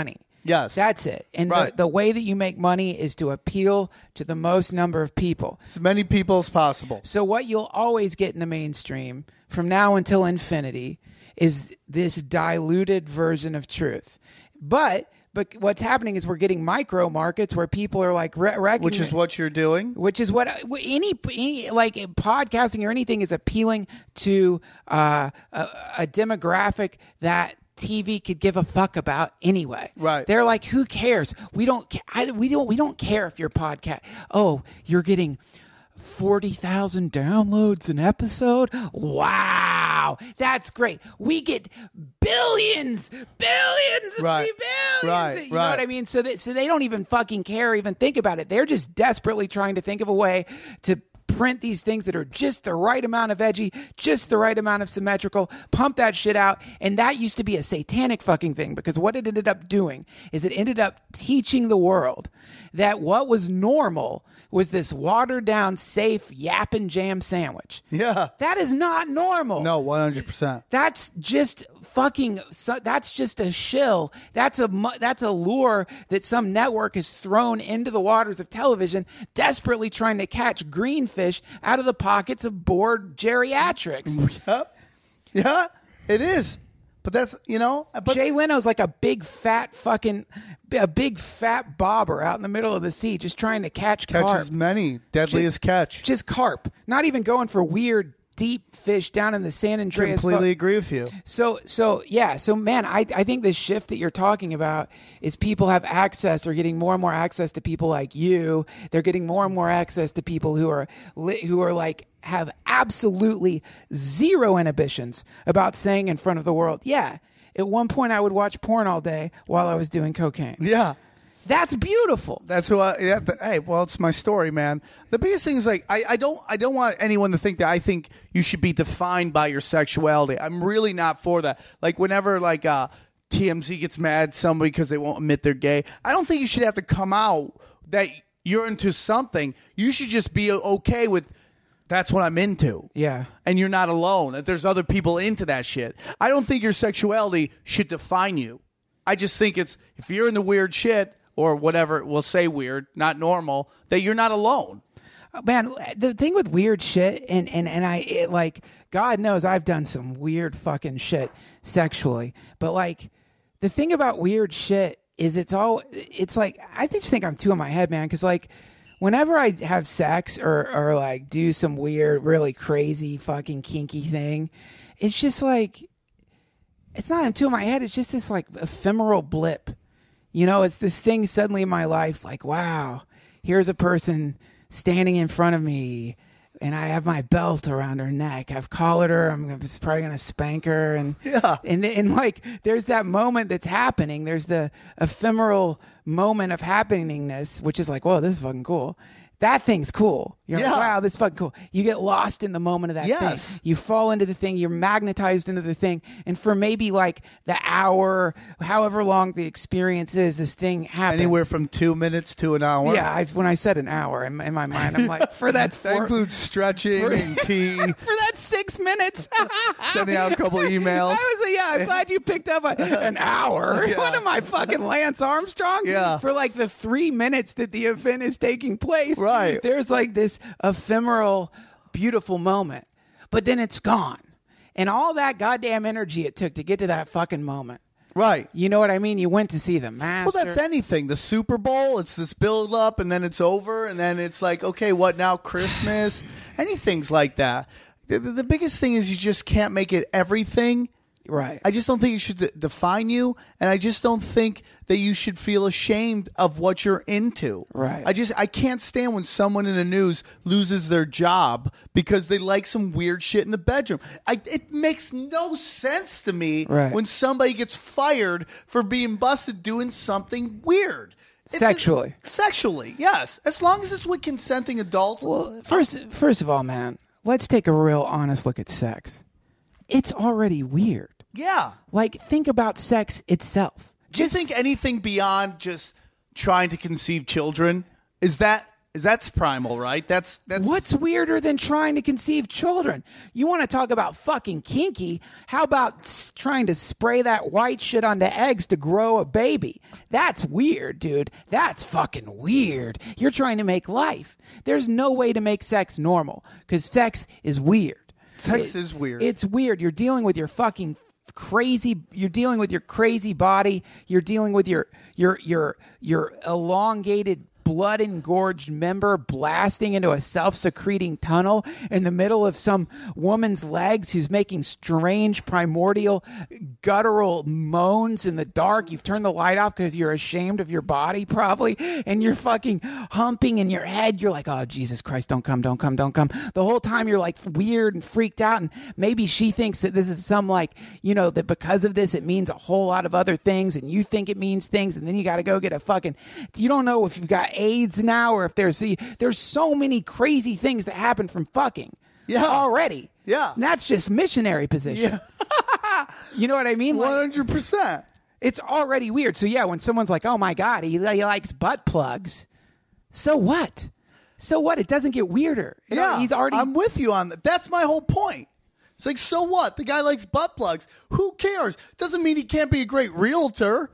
Yes. That's it. And Right. the way that you make money is to appeal to the most number of people. As many people as possible. So what you'll always get in the mainstream from now until infinity is this diluted version of truth. But what's happening is we're getting micro markets where people are like Which is what you're doing. Which is what any like podcasting or anything is appealing to a demographic that TV could give a fuck about anyway. Right. They're like, who cares? We don't care if your podcast. Oh, you're getting 40,000 downloads an episode. Wow, that's great. We get billions of Right. billions. Right. You know what I mean? So they don't even fucking care, or even think about it. They're just desperately trying to think of a way to print these things that are just the right amount of edgy, just the right amount of symmetrical, pump that shit out. And that used to be a satanic fucking thing, because what it ended up doing is it ended up teaching the world that what was normal was this watered down, safe yap and jam sandwich. Yeah. That is not normal. No, 100%. That's just fucking. That's just a shill. That's a lure that some network has thrown into the waters of television, desperately trying to catch greenfish out of the pockets of bored geriatrics. Yep. Yeah, it is. But that's, but Jay Leno's like a big fat bobber out in the middle of the sea, just trying to catch carp. catches many. Deadliest catch. Just carp. Not even going for weird deep fish down in the San Andreas. Completely agree with you. So man, I think the shift that you're talking about is people have access, or getting more and more access to people like you. They're getting more and more access to people who are like, have absolutely zero inhibitions about saying in front of the world, yeah, at one point I would watch porn all day while I was doing cocaine. Yeah. That's beautiful. That's who hey, well, it's my story, man. The biggest thing is, like, I don't want anyone to think that I think you should be defined by your sexuality. I'm really not for that. Like, whenever, like, TMZ gets mad at somebody because they won't admit they're gay, I don't think you should have to come out that you're into something. You should just be okay with, that's what I'm into. Yeah. And you're not alone. That there's other people into that shit. I don't think your sexuality should define you. I just think it's, if you're into weird shit, or whatever, we'll say weird, not normal, that you're not alone. Man, the thing with weird shit, and like, God knows I've done some weird fucking shit sexually, but like, the thing about weird shit is it's like, I just think I'm too in my head, man, because like, whenever I have sex or like do some weird, really crazy fucking kinky thing, it's just like, it's not I'm too in my head, it's just this like ephemeral blip. It's this thing suddenly in my life, like, wow, here's a person standing in front of me, and I have my belt around her neck. I've collared her. I'm probably going to spank her. And, yeah. And like, there's that moment that's happening. There's the ephemeral moment of happeningness, which is like, whoa, this is fucking cool. That thing's cool. You're like, wow, this is fucking cool. You get lost in the moment of that thing. You fall into the thing. You're magnetized into the thing. And for maybe like the hour, however long the experience is, this thing happens. Anywhere from 2 minutes to an hour. Yeah, when I said an hour, in my mind, I'm like, for that that includes stretching and tea. For that 6 minutes. Sending out a couple emails. I'm glad you picked up an hour. Yeah. What am I, fucking Lance Armstrong? Yeah. For like the 3 minutes that the event is taking place. Right. There's like this ephemeral, beautiful moment. But then it's gone. And all that goddamn energy it took to get to that fucking moment. Right. You know what I mean? You went to see the master. Well, that's anything. The Super Bowl, it's this build up, and then it's over, and then it's like, okay, what now? Christmas? Anything's like that. The biggest thing is you just can't make it everything. Right. I just don't think it should define you, and I just don't think that you should feel ashamed of what you're into. Right. I can't stand when someone in the news loses their job because they like some weird shit in the bedroom. It makes no sense to me when somebody gets fired for being busted doing something weird. Sexually, yes. As long as it's with consenting adults. Well, first of all, man, let's take a real honest look at sex. It's already weird. Yeah. Like, think about sex itself. Do you think anything beyond just trying to conceive children, is that That's primal, right? That's What's weirder than trying to conceive children? You want to talk about fucking kinky? How about trying to spray that white shit onto eggs to grow a baby? That's weird, dude. That's fucking weird. You're trying to make life. There's no way to make sex normal because sex is weird. Sex is weird. It's weird. You're dealing with your fucking crazy. You're dealing with your crazy body. You're dealing with your elongated, blood engorged member blasting into a self-secreting tunnel in the middle of some woman's legs who's making strange primordial guttural moans in the dark. You've turned the light off because you're ashamed of your body probably, and you're fucking humping in your head. You're like, oh Jesus Christ, don't come. The whole time you're like weird and freaked out, and maybe she thinks that this is some like, that because of this it means a whole lot of other things, and you think it means things, and then you got to go get a fucking, you don't know if you've got AIDS now or if there's so many crazy things that happen from fucking already. Yeah. And that's just missionary position. Yeah. You know what I mean? 100%. It's already weird. So yeah, when someone's like, oh my God, he likes butt plugs. So what? It doesn't get weirder. He's already. I'm with you on that. That's my whole point. It's like, so what? The guy likes butt plugs. Who cares? Doesn't mean he can't be a great realtor.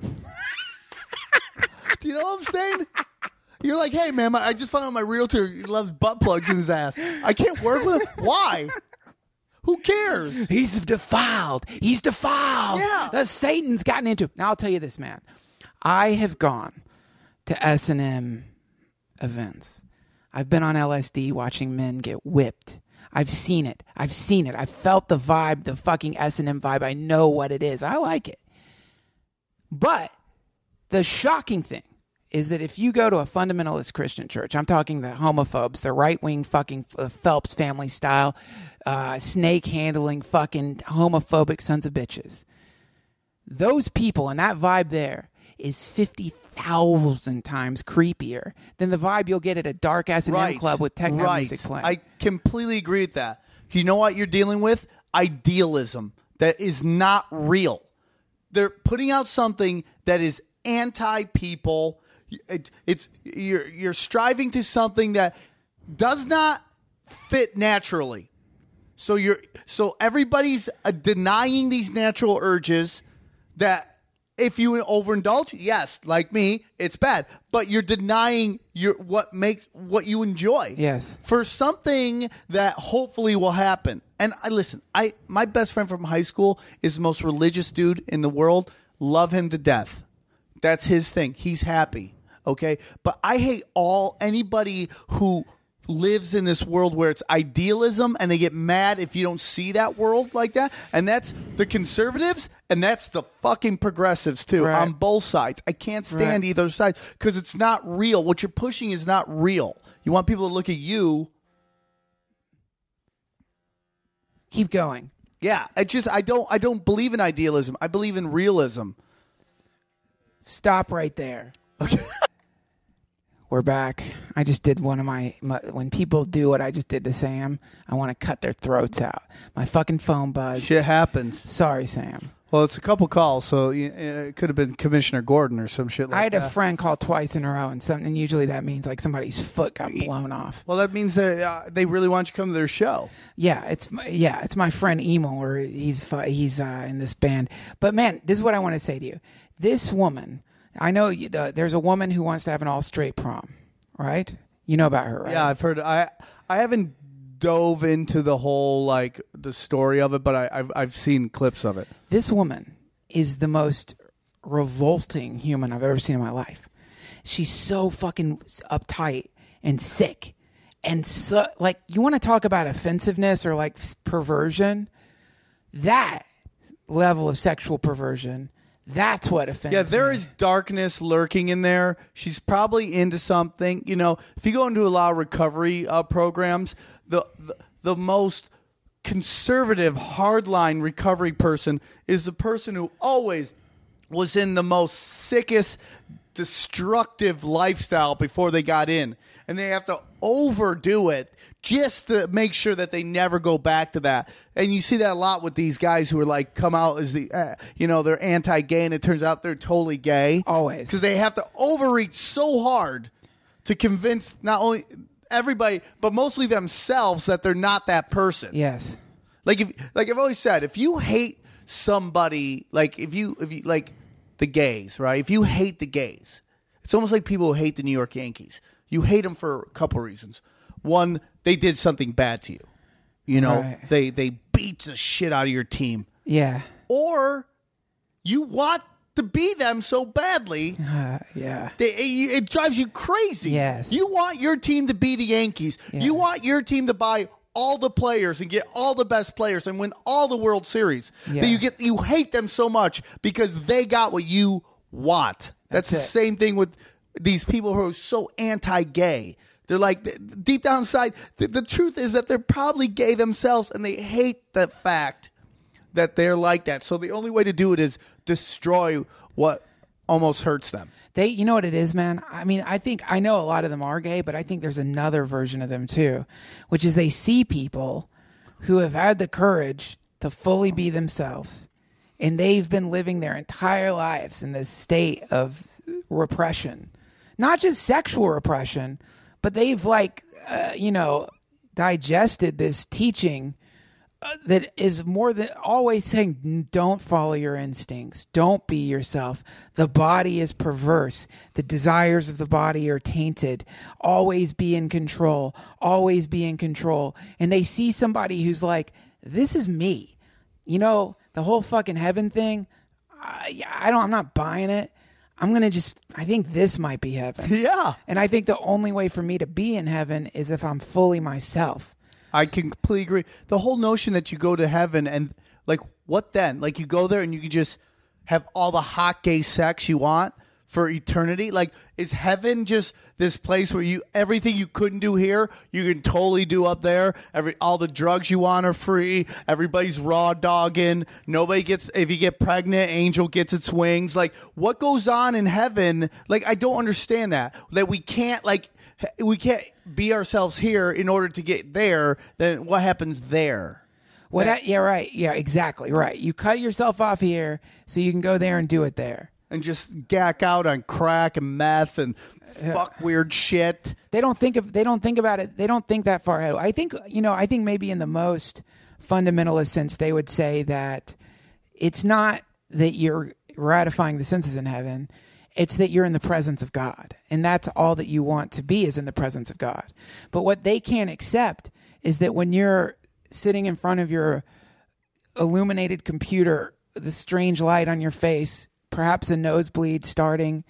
Do you know what I'm saying? You're like, hey, man, I just found out my realtor loves butt plugs in his ass. I can't work with him. Why? Who cares? He's defiled. Yeah. The Satan's gotten into him. Now, I'll tell you this, man. I have gone to S&M events. I've been on LSD watching men get whipped. I've seen it. I've felt the vibe, the fucking S&M vibe. I know what it is. I like it. But the shocking thing is that if you go to a fundamentalist Christian church, I'm talking the homophobes, the right-wing fucking Phelps family style, snake-handling fucking homophobic sons of bitches, those people and that vibe there is 50,000 times creepier than the vibe you'll get at a dark S&M club with techno music playing. I completely agree with that. You know what you're dealing with? Idealism that is not real. They're putting out something that is anti-people. You're striving to something that does not fit naturally. So everybody's denying these natural urges that if you overindulge, yes, like me, it's bad. But you're denying what you enjoy. Yes. For something that hopefully will happen. And my best friend from high school is the most religious dude in the world. Love him to death. That's his thing. He's happy. Okay. But I hate anybody who lives in this world where it's idealism and they get mad if you don't see that world like that. And that's the conservatives and that's the fucking progressives too, on both sides. I can't stand either side because it's not real. What you're pushing is not real. You want people to look at you. Keep going. Yeah. I don't believe in idealism. I believe in realism. Stop right there. Okay. We're back. I just did one of my when people do what I just did to Sam, I want to cut their throats out. My fucking phone buzzed. Shit happens. Sorry, Sam. Well, it's a couple calls, so it could have been Commissioner Gordon or some shit like that. I had a friend call twice in a row, and usually that means like somebody's foot got blown off. Well, that means that they really want you to come to their show. Yeah, it's my friend Emo, or he's in this band. But man, this is what I want to say to you. This woman. I know there's a woman who wants to have an all-straight prom, right? You know about her, right? Yeah, I've heard. I haven't dove into the whole the story of it, but I've seen clips of it. This woman is the most revolting human I've ever seen in my life. She's so fucking uptight and sick, and so you want to talk about offensiveness or perversion? That level of sexual perversion. That's what offends me. Yeah, there is darkness lurking in there. She's probably into something. If you go into a lot of recovery programs, the most conservative, hardline recovery person is the person who always was in the most sickest, destructive lifestyle before they got in. And they have to overdo it just to make sure that they never go back to that. And you see that a lot with these guys who are come out as they're anti-gay, and it turns out they're totally gay. Always. Because they have to overreach so hard to convince not only everybody, but mostly themselves that they're not that person. Yes. Like I've always said, if you hate somebody, like if you like the gays, right? If you hate the gays, it's almost like people who hate the New York Yankees. You hate them for a couple reasons. One, they did something bad to you. You know, Right. they beat the shit out of your team. Yeah. Or you want to be them so badly, Yeah. it drives you crazy. Yes. You want your team to be the Yankees. Yeah. You want your team to buy all the players and get all the best players and win all the World Series. Yeah. That you hate them so much because they got what you want. That's the it. same thing with these people who are so anti-gay. They're like, deep down inside, the truth is that they're probably gay themselves and they hate the fact that they're like that. So the only way to do it is destroy what almost hurts them. You know what it is, man? I mean, I know a lot of them are gay, but I think there's another version of them too, which is they see people who have had the courage to fully be themselves, and they've been living their entire lives in this state of repression, not just sexual repression, but they've digested this teaching that is more than always saying, don't follow your instincts. Don't be yourself. The body is perverse. The desires of the body are tainted. Always be in control. Always be in control. And they see somebody who's like, this is me. You know, the whole fucking heaven thing, I'm not buying it. I think this might be heaven. Yeah. And I think the only way for me to be in heaven is if I'm fully myself. I can completely agree. The whole notion that you go to heaven and like, what then? Like you go there and you can just have all the hot gay sex you want for eternity. Like, is heaven just this place where everything you couldn't do here, you can totally do up there? All the drugs you want are free. Everybody's raw dogging. Nobody gets, if you get pregnant, angel gets its wings. Like, what goes on in heaven? Like, I don't understand that we can't be ourselves here in order to get there. Then what happens there? Yeah, right. Yeah, exactly. Right. You cut yourself off here so you can go there and do it there. And just gack out on crack and meth and fuck weird shit. They don't think about it. They don't think that far ahead. I think maybe in the most fundamentalist sense, they would say that it's not that you're ratifying the senses in heaven. It's that you're in the presence of God. And that's all that you want to be, is in the presence of God. But what they can't accept is that when you're sitting in front of your illuminated computer, the strange light on your face, perhaps a nosebleed starting,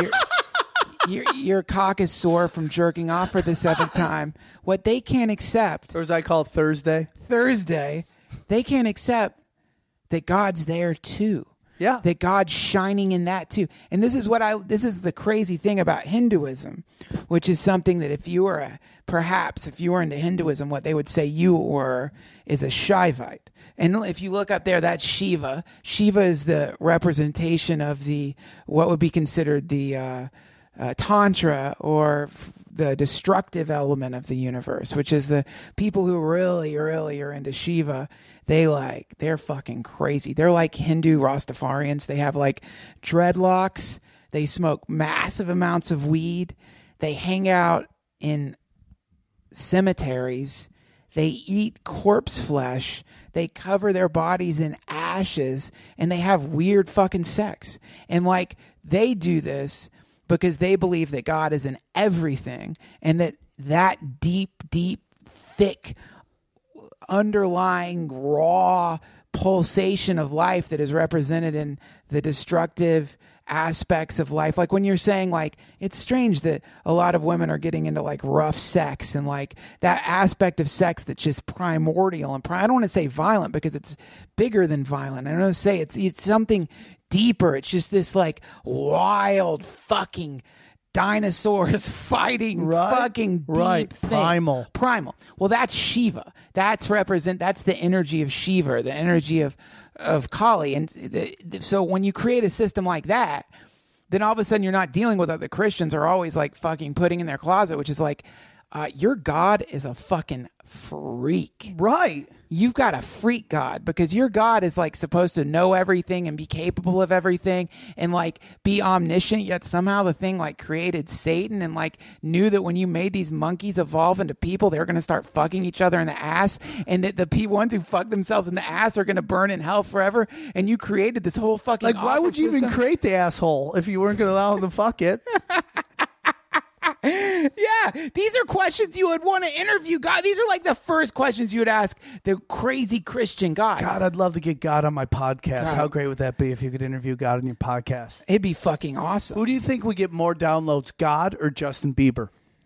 your cock is sore from jerking off for the 7th time. What they can't accept, or as I call it, Thursday, they can't accept that God's there too. Yeah. That God's shining in that too. And this is the crazy thing about Hinduism, which is something that if you were into Hinduism, what they would say you were is a Shaivite. And if you look up there, that's Shiva. Shiva is the representation of what would be considered the Tantra, or the destructive element of the universe, which is the people who really, really are into Shiva. They're fucking crazy. They're like Hindu Rastafarians. They have like dreadlocks. They smoke massive amounts of weed. They hang out in cemeteries. They eat corpse flesh. They cover their bodies in ashes, and they have weird fucking sex. And like, they do this because they believe that God is in everything, and that deep, deep, thick, underlying raw pulsation of life that is represented in the destructive aspects of life. Like when you're saying, like, it's strange that a lot of women are getting into like rough sex, and like that aspect of sex that's just primordial and I don't want to say violent because it's bigger than violent. I don't want to say it's something deeper. It's just this like wild fucking dinosaurs fighting fucking deep thing. Primal. Well, that's Shiva. That's the energy of Shiva, the energy of Kali. And so when you create a system like that, then all of a sudden you're not dealing with other Christians are always like fucking putting in their closet, which is like, your God is a fucking freak. Right. You've got a freak God, because your God is like supposed to know everything and be capable of everything and like be omniscient, yet somehow the thing like created Satan and like knew that when you made these monkeys evolve into people, they're going to start fucking each other in the ass, and that the ones who fuck themselves in the ass are going to burn in hell forever. And you created this whole fucking Like, why would you even create the asshole if you weren't going to allow him to fuck it? Yeah, these are questions you would want to interview God. These are like the first questions you would ask the crazy Christian guy. God, I'd love to get God on my podcast. God. How great would that be if you could interview God on your podcast? It'd be fucking awesome. Who do you think would get more downloads, God or Justin Bieber?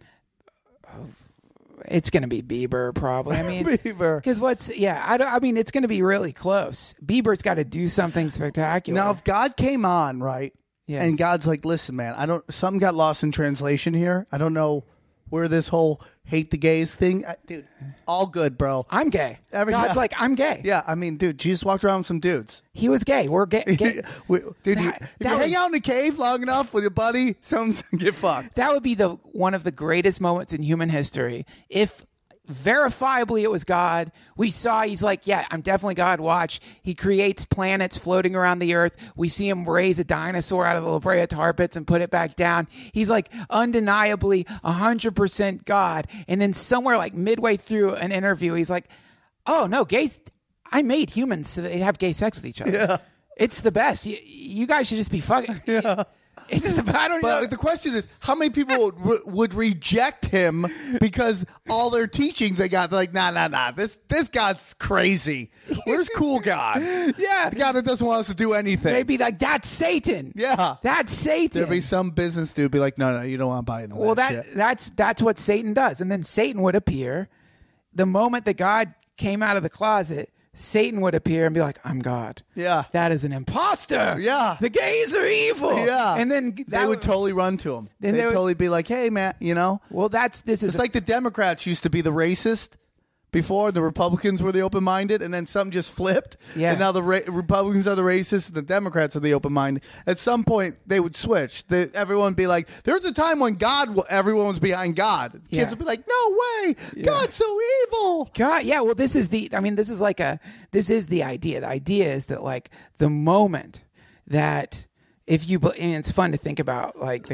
It's going to be Bieber, probably. I mean, Bieber. Because I mean, it's going to be really close. Bieber's got to do something spectacular. Now, if God came on, right? Yes. And God's like, listen, man, something got lost in translation here. I don't know where this whole hate the gays thing. Dude, all good, bro. I'm gay. God's like, I'm gay. Yeah, I mean, dude, Jesus walked around with some dudes. He was gay. We're gay. Dude, if you hang out in a cave long enough with your buddy, someone's gonna get fucked. That would be one of the greatest moments in human history. If verifiably it was God, we saw he's like, yeah, I'm definitely God. Watch. He creates planets floating around the earth. We see him raise a dinosaur out of the La Brea tar pits and put it back down. He's like undeniably 100% God. And then somewhere like midway through an interview, he's like, oh no, gays, I made humans so they have gay sex with each other. Yeah. It's the best. You guys should just be fucking. Yeah. It's I don't know. But the question is, how many people would reject him because all their teachings they got? They're like, nah. This God's crazy. Where's cool God? Yeah, the God that doesn't want us to do anything. They'd be like, that's Satan. Yeah, that's Satan. There'd be some business dude be like, no, you don't want to buy into well, that shit. That's what Satan does, and then Satan would appear. The moment that God came out of the closet, Satan would appear and be like, I'm God. Yeah. That is an imposter. Yeah. The gays are evil. Yeah. And then they would totally run to him. They'd totally be like, hey, man, Well, it's like the Democrats used to be the racist before. The Republicans were the open-minded, and then something just flipped. Yeah. And now the Republicans are the racists, and the Democrats are the open-minded. At some point, they would switch. Everyone would be like, there was a time when everyone was behind God. Yeah. Kids would be like, no way. Yeah. God's so evil. God, yeah. Well, this is the idea. The idea is that like the moment that and it's fun to think about like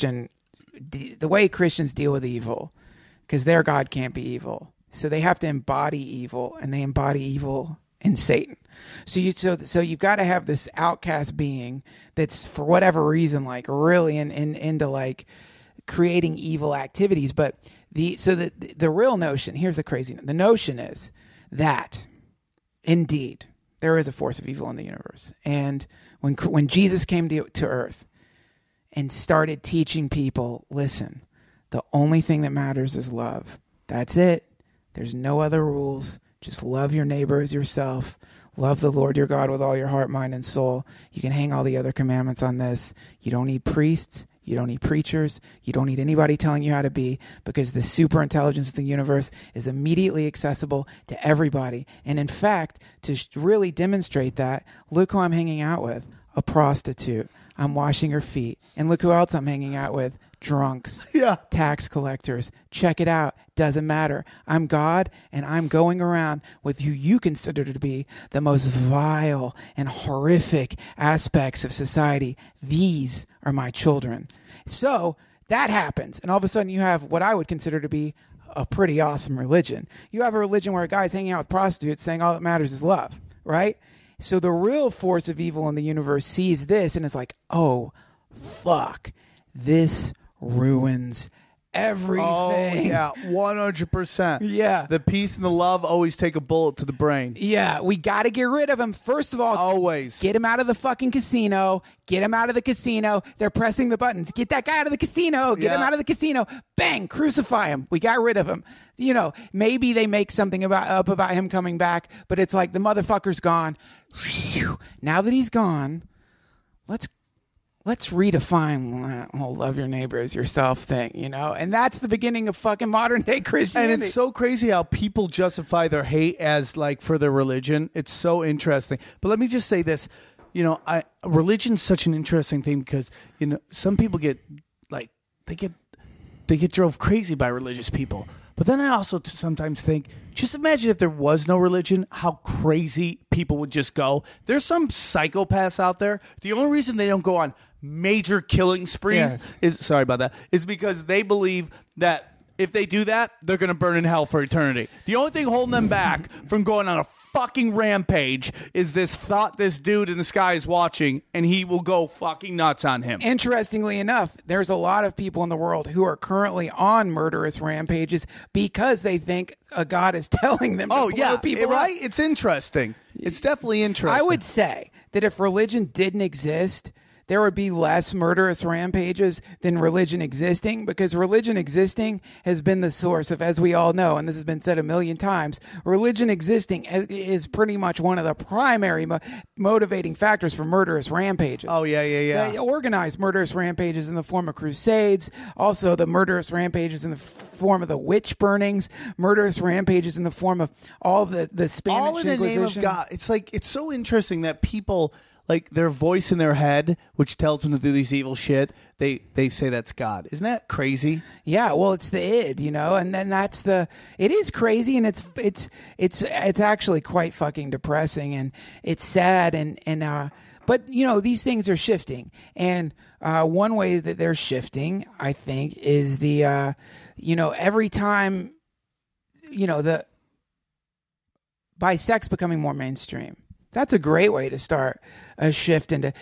the way Christians deal with evil, because their God can't be evil. So they have to embody evil, and they embody evil in Satan. So you've got to have this outcast being that's for whatever reason like really into like creating evil activities. But the real notion, here's the crazy. The notion is that indeed there is a force of evil in the universe, and when Jesus came to earth and started teaching people, listen, the only thing that matters is love. That's it. There's no other rules. Just love your neighbor as yourself. Love the Lord your God with all your heart, mind, and soul. You can hang all the other commandments on this. You don't need priests. You don't need preachers. You don't need anybody telling you how to be, because the super intelligence of the universe is immediately accessible to everybody. And in fact, to really demonstrate that, look who I'm hanging out with, a prostitute. I'm washing her feet. And look who else I'm hanging out with, drunks, tax collectors. Check it out. Doesn't matter. I'm God, and I'm going around with who you consider to be the most vile and horrific aspects of society. These are my children. So that happens, and all of a sudden you have what I would consider to be a pretty awesome religion. You have a religion where a guy's hanging out with prostitutes saying all that matters is love, right? So the real force of evil in the universe sees this and is like, oh, fuck, this ruins everything. Oh, yeah, 100%. Yeah. The peace and the love always take a bullet to the brain. Yeah, we got to get rid of him. First of all, always. Get him out of the fucking casino. Get him out of the casino. They're pressing the buttons. Get that guy out of the casino. Get him out of the casino. Bang, crucify him. We got rid of him. Maybe they make something up about him coming back, but it's like the motherfucker's gone. Whew. Now that he's gone, let's redefine that whole love your neighbor as yourself thing, And that's the beginning of fucking modern day Christianity. And it's so crazy how people justify their hate as like for their religion. It's so interesting. But let me just say this, religion's such an interesting thing because, some people get they get drove crazy by religious people. But then I also sometimes think, just imagine if there was no religion, how crazy people would just go. There's some psychopaths out there. The only reason they don't go on major killing sprees is because they believe that if they do that, they're going to burn in hell for eternity. The only thing holding them back from going on a fucking rampage is this thought this dude in the sky is watching, and he will go fucking nuts on him. Interestingly enough, there's a lot of people in the world who are currently on murderous rampages because they think a God is telling them to blow people up. Right? It's interesting. It's definitely interesting. I would say that if religion didn't exist, there would be less murderous rampages than religion existing, because religion existing has been the source of, as we all know, and this has been said a million times, religion existing is pretty much one of the primary motivating factors for murderous rampages. Oh, yeah. They organized murderous rampages in the form of crusades, also the murderous rampages in the form of the witch burnings, murderous rampages in the form of all the Spanish all in the Inquisition. name of God. It's like, it's so interesting that people, like, their voice in their head, which tells them to do these evil shit, they say that's God. Isn't that crazy? Yeah, well, it's the id, and then it is crazy, and it's actually quite fucking depressing, and it's sad, but these things are shifting, and one way that they're shifting, I think, is the every time, by sex becoming more mainstream. That's a great way to start a shift into.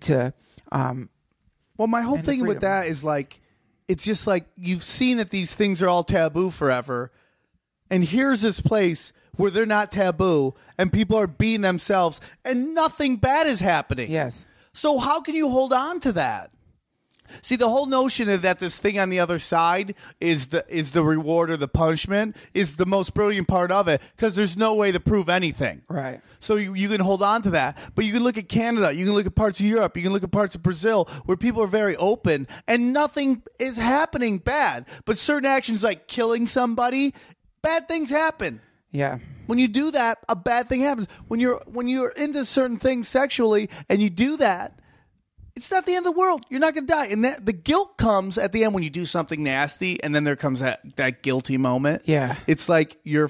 Well, my whole thing with that is like, it's just like you've seen that these things are all taboo forever, and here's this place where they're not taboo, and people are being themselves, and nothing bad is happening. Yes. So how can you hold on to that? See, the whole notion of that this thing on the other side is the reward or the punishment is the most brilliant part of it, because there's no way to prove anything. Right. So you can hold on to that. But you can look at Canada, you can look at parts of Europe, you can look at parts of Brazil where people are very open and nothing is happening bad. But certain actions like killing somebody, bad things happen. Yeah. When you do that, a bad thing happens. When you're into certain things sexually and you do that, it's not the end of the world. You're not going to die. And the guilt comes at the end when you do something nasty, and then there comes that guilty moment. Yeah. It's like your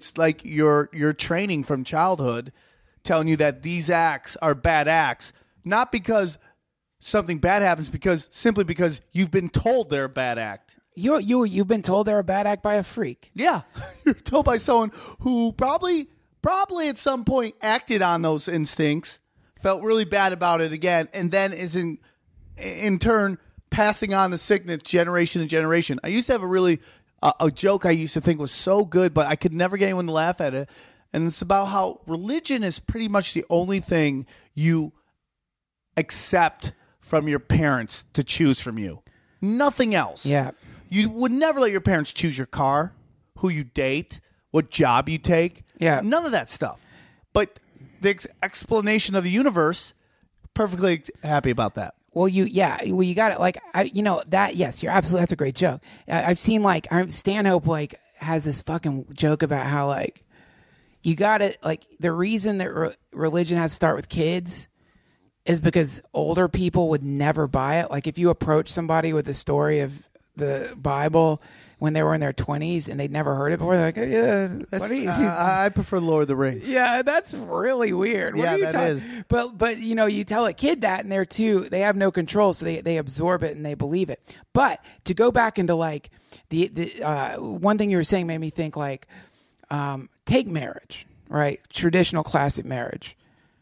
training from childhood telling you that these acts are bad acts, not because something bad happens, simply because you've been told they're a bad act. You've been told they're a bad act by a freak. Yeah. You're told by someone who probably at some point acted on those instincts, felt really bad about it again, and then is in turn passing on the sickness generation to generation. I used to have a joke I used to think was so good, but I could never get anyone to laugh at it. And it's about how religion is pretty much the only thing you accept from your parents to choose from you. Nothing else. Yeah. You would never let your parents choose your car, who you date, what job you take. Yeah. None of that stuff. But the explanation of the universe, perfectly happy about that. Well, you got it. Yes, you're absolutely. That's a great joke. I've seen Stanhope has this fucking joke about how you got it. The reason that religion has to start with kids is because older people would never buy it. Like if you approach somebody with the story of the Bible when they were in their 20s and they'd never heard it before, they're like, I prefer Lord of the Rings. Yeah, that's really weird. What that is. But you tell a kid that, and they have no control, so they absorb it and they believe it. But to go back into the one thing you were saying made me think take marriage, right? Traditional classic marriage.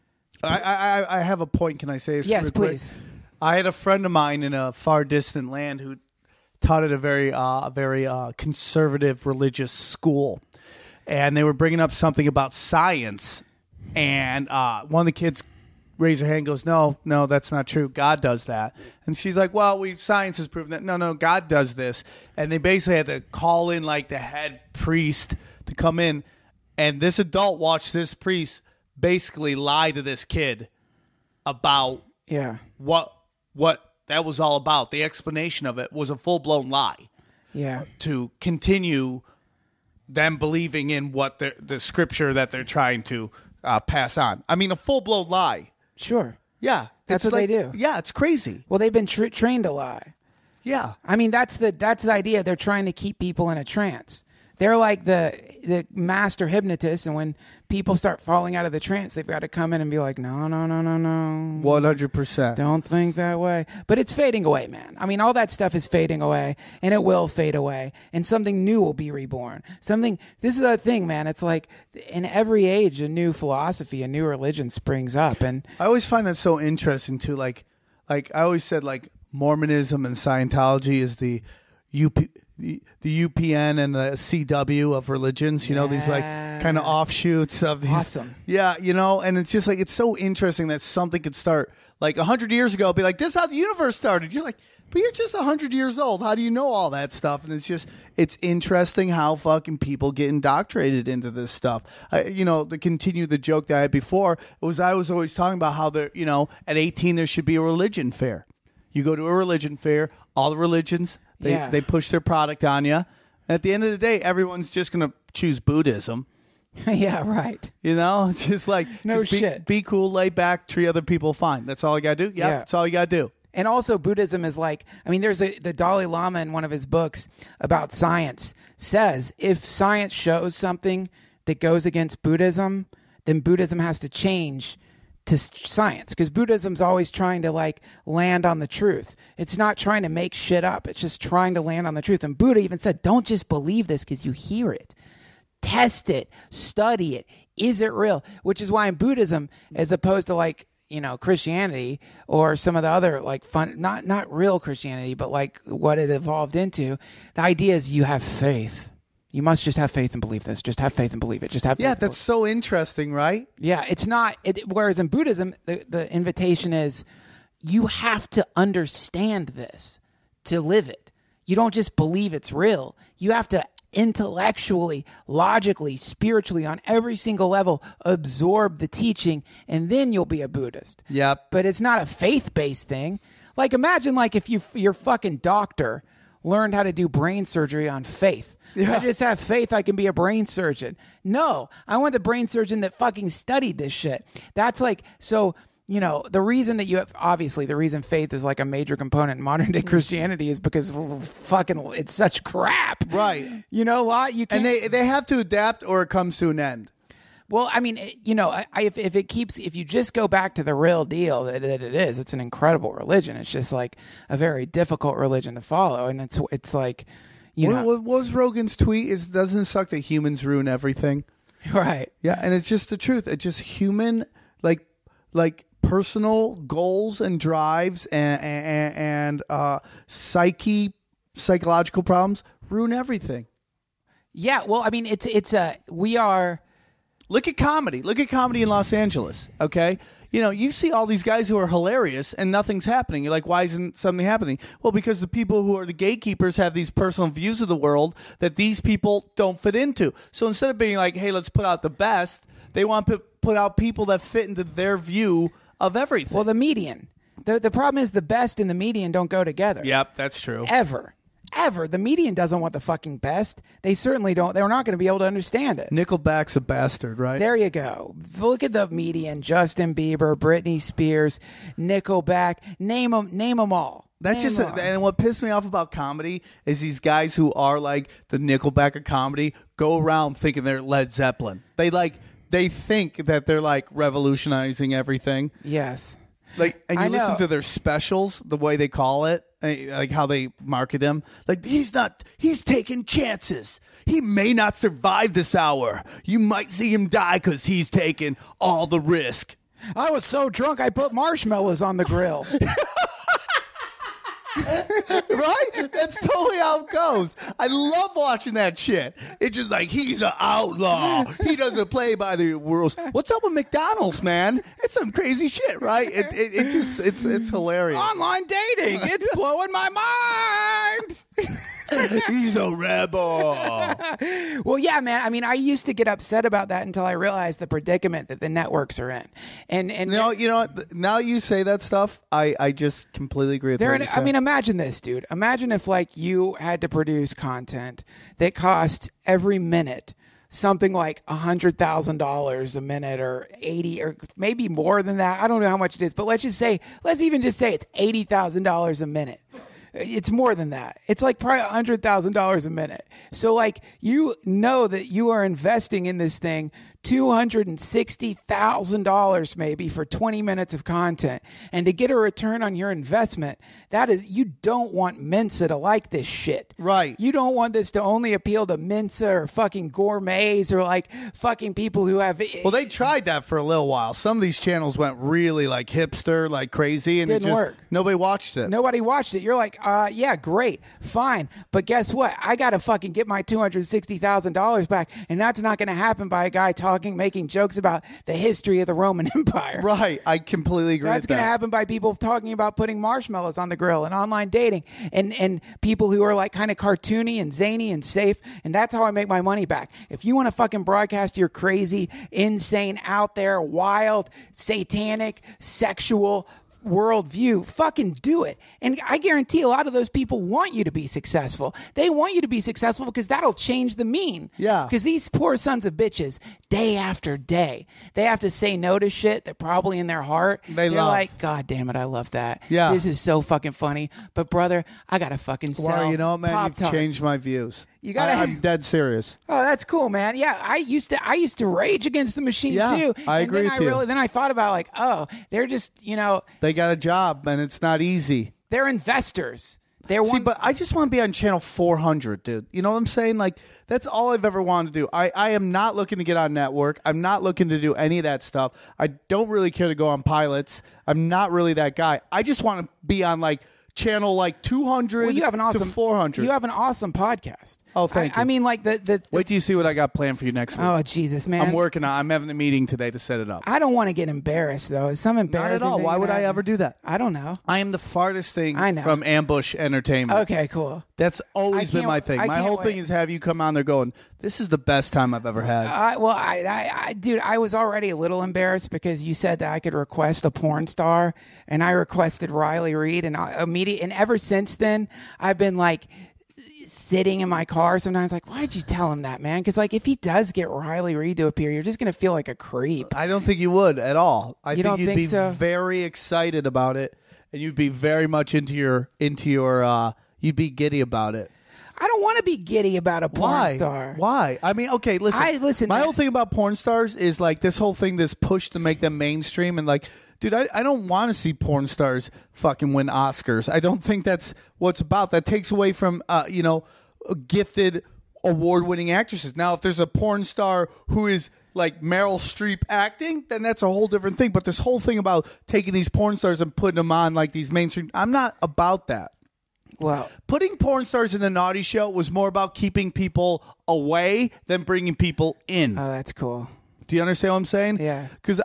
I have a point. Can I say this? Yes, please. I had a friend of mine in a far distant land who taught at a very conservative religious school, and they were bringing up something about science, and one of the kids raised her hand and goes, no, that's not true. God does that. And she's like, well, science has proven that. No, God does this. And they basically had to call in the head priest to come in, and this adult watched this priest basically lie to this kid about what that was all about. The explanation of it was a full-blown lie. Yeah. To continue them believing in what the scripture that they're trying to pass on. I mean, a full-blown lie. Sure. Yeah. That's what they do. Yeah, it's crazy. Well, they've been trained to lie. Yeah. I mean, that's the idea. They're trying to keep people in a trance. They're like the master hypnotists, and when people start falling out of the trance, they've got to come in and be like, no, 100%. don't think that way. But it's fading away, man. I mean, all that stuff is fading away, and it will fade away, and something new will be reborn. This is the thing, man. It's like in every age, a new philosophy, a new religion springs up, and I always find that so interesting too. Like I always said, like Mormonism and Scientology is the UPN and the CW of religions, you know, these like kind of offshoots of these. Awesome. Yeah, you know, and it's just like, it's so interesting that something could start like 100 years ago, be like, this is how the universe started. You're like, but you're just 100 years old. How do you know all that stuff? And it's interesting how fucking people get indoctrinated into this stuff. You know, to continue the joke that I had before, I was always talking about how there, you know, at 18, there should be a religion fair. You go to a religion fair, all the religions, they push their product on you. At the end of the day, everyone's just going to choose Buddhism. Yeah, right. You know, it's just like, No just shit. Be cool, lay back, treat other people fine. That's all you got to do. Yeah, that's all you got to do. And also Buddhism is like, I mean, there's the Dalai Lama in one of his books about science says if science shows something that goes against Buddhism, then Buddhism has to change to science, because Buddhism's always trying to like land on the truth. It's not trying to make shit up. It's just trying to land on the truth. And Buddha even said, don't just believe this because you hear it. Test it, study it. Is it real? Which is why in Buddhism, as opposed to like, you know, Christianity or some of the other like fun, not real Christianity, but like what it evolved into, the idea is you have faith. You must just have faith and believe this. Just have faith and believe it. Just have faith. Yeah, that's so interesting, right? Yeah, it's not. Whereas in Buddhism, the invitation is you have to understand this to live it. You don't just believe it's real. You have to intellectually, logically, spiritually, on every single level, absorb the teaching, and then you'll be a Buddhist. Yep. But it's not a faith-based thing. Like imagine like if your fucking doctor learned how to do brain surgery on faith. Yeah. I just have faith I can be a brain surgeon. No, I want the brain surgeon that fucking studied this shit. That's like, so, you know, the reason that you have, obviously the reason faith is like a major component in modern day Christianity is because fucking it's such crap. Right. You know what? You can't. And they have to adapt or it comes to an end. Well, I mean, you know, if you just go back to the real deal that it is, it's an incredible religion. It's just like a very difficult religion to follow. And it's like, you know. What was Rogan's tweet? Doesn't it suck that humans ruin everything? Right. Yeah, and it's just the truth. It's just human, like personal goals and drives and psychological problems ruin everything. Yeah, well, I mean, we are. Look at comedy. Look at comedy in Los Angeles, okay? You know, you see all these guys who are hilarious and nothing's happening. You're like, why isn't something happening? Well, because the people who are the gatekeepers have these personal views of the world that these people don't fit into. So instead of being like, hey, let's put out the best, they want to put out people that fit into their view of everything. Well, the median. The problem is the best and the median don't go together. Yep, that's true. Ever. The median doesn't want the fucking best. They certainly don't. They're not going to be able to understand it. Nickelback's a bastard, right? There you go. Look at the median. Justin Bieber, Britney Spears, Nickelback. Name them all. That's Name just, them all. and what pissed me off about comedy is these guys who are like the Nickelback of comedy go around thinking they're Led Zeppelin. They think that they're like revolutionizing everything. Yes. Like, and you I listen know. to their specials, the way they call it, like how they market them. Like, he's taking chances. He may not survive this hour. You might see him die because he's taking all the risk. I was so drunk I put marshmallows on the grill. Right? That's totally how it goes. I love watching that shit. It's just like, he's an outlaw. He doesn't play by the rules. What's up with McDonald's, man? It's some crazy shit, right? It's hilarious. Online dating. It's blowing my mind. He's a rebel. Well, yeah, man. I mean, I used to get upset about that until I realized the predicament that the networks are in. And No, you know what? Now you say that stuff, I just completely agree with they're what in, you I said. mean, imagine this, dude. Imagine if like you had to produce content that cost every minute something like $100,000 a minute, or 80, or maybe more than that. I don't know how much it is, but let's even just say it's $80,000 a minute. It's more than that. It's like probably $100,000 a minute. So like you know that you are investing in this thing $260,000 maybe for 20 minutes of content, and to get a return on your investment, that is, you don't want Mensa to like this shit. Right. You don't want this to only appeal to Mensa or fucking gourmets or like fucking people who have. Well, they tried that for a little while. Some of these channels went really like hipster, like crazy, and Didn't work. Nobody watched it. Nobody watched it. You're like, yeah, great, fine. But guess what? I got to fucking get my $260,000 back. And that's not going to happen by a guy making jokes about the history of the Roman Empire. Right. I completely agree That's with going to that. happen by people talking about putting marshmallows on the grill and online dating and people who are like kind of cartoony and zany and safe. And that's how I make my money back. If you want to fucking broadcast your crazy, insane, out there, wild, satanic, sexual worldview, fucking do it. And I guarantee a lot of those people want you to be successful. They want you to be successful because that'll change the mean. Yeah. Because these poor sons of bitches, day after day, they have to say no to shit that probably in their heart They're they're love. like, God damn it, I love that. Yeah. This is so fucking funny. But brother, I gotta fucking sell. Well, you know what, man? You've Pop-Tarts. changed my views. You gotta- I'm dead serious. Oh, that's cool, man. Yeah, I used to rage against the machine Yeah, too. I And agree then with you. Then I thought about like, oh, they're just, They got a job, and it's not easy. they're investors. They're See, but I just want to be on channel 400, dude. You know what I'm saying? Like, that's all I've ever wanted to do. I am not looking to get on network. I'm not looking to do any of that stuff. I don't really care to go on pilots. I'm not really that guy. I just want to be on, like, channel, like, 200 well, you have an awesome to 400. You have an awesome podcast. Oh, thank you. I mean, like the Wait till you see what I got planned for you next week. oh Jesus, man. I'm working on. I'm having a meeting today to set it up. I don't want to get embarrassed though. Is some Not embarrassing? at all. thing Why that would I happened? ever do that? I don't know. I am the farthest thing I know. from Ambush Entertainment. Okay, cool. That's always I been can't- my thing. I My can't whole wait. thing is have you come on there going, this is the best time I've ever had. Dude, I was already a little embarrassed because you said that I could request a porn star, and I requested Riley Reid, and and ever since then, I've been like sitting in my car sometimes, like, why did you tell him that, man? Because like, if he does get Riley Reid to appear, you're just gonna feel like a creep. I don't think you would at all. I You think don't you'd think be so? very excited about it, and you'd be very much into your you'd be giddy about it. I don't want to be giddy about a porn Why? star. Why? I mean, okay, listen. My man. whole thing about porn stars is like this whole thing, this push to make them mainstream, and like, dude, I don't want to see porn stars fucking win Oscars. I don't think that's what's about. That takes away from gifted award-winning actresses. Now, if there's a porn star who is like Meryl Streep acting, then that's a whole different thing. But this whole thing about taking these porn stars and putting them on like these mainstream, I'm not about that. Well, Putting porn stars in the Naughty Show was more about keeping people away than bringing people in. oh, that's cool. Do you understand what I'm saying? Yeah. Because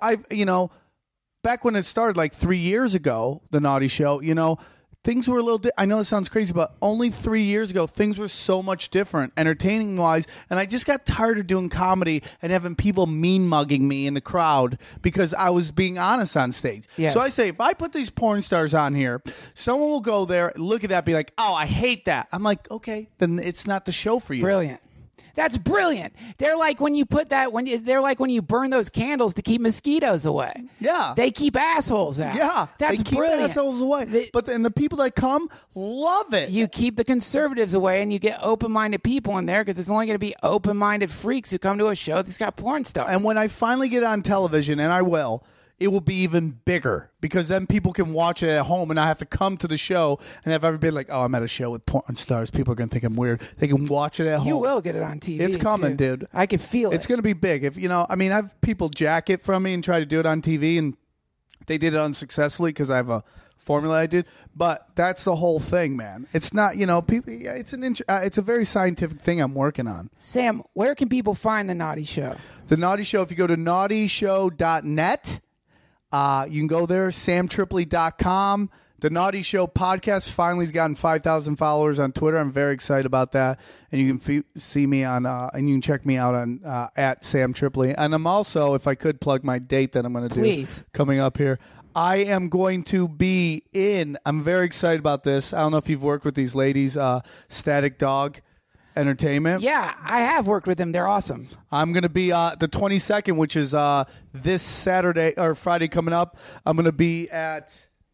back when it started like 3 years ago, the Naughty Show, things were a little I know it sounds crazy, but only 3 years ago, things were so much different, entertaining wise. And I just got tired of doing comedy and having people mean mugging me in the crowd because I was being honest on stage. Yes. So I say, if I put these porn stars on here, someone will go there, look at that, be like, oh, I hate that. I'm like, okay, then it's not the show for you. Brilliant. That's brilliant. They're like when you put that they're like when you burn those candles to keep mosquitoes away. Yeah. They keep assholes out. Yeah, That's they keep brilliant. assholes away. And the people that come love it. You keep the conservatives away and you get open-minded people in there because it's only going to be open-minded freaks who come to a show that's got porn stars. And when I finally get on television, and I will, it will be even bigger because then people can watch it at home and I have to come to the show and have everybody like, oh, I'm at a show with porn stars. People are going to think I'm weird. They can watch it at home. You will get it on TV. It's coming, too. dude. I can feel it. It's going to be big. If I have people jack it from me and try to do it on TV, and they did it unsuccessfully because I have a formula I did. But that's the whole thing, man. It's not, people. It's a very scientific thing I'm working on. Sam, where can people find The Naughty Show? The Naughty Show, if you go to naughtyshow.net, you can go there, samtripoli.com. The Naughty Show podcast finally has gotten 5,000 followers on Twitter. I'm very excited about that. And you can see me on, and you can check me out on at Sam Tripoli. And I'm also, if I could plug my date that I'm going to do Please. coming up here, I am going to be I'm very excited about this. I don't know if you've worked with these ladies, Static Dog Entertainment. Yeah, I have worked with them. They're awesome. I'm going to be the 22nd, which is this Saturday or Friday coming up. I'm going to be at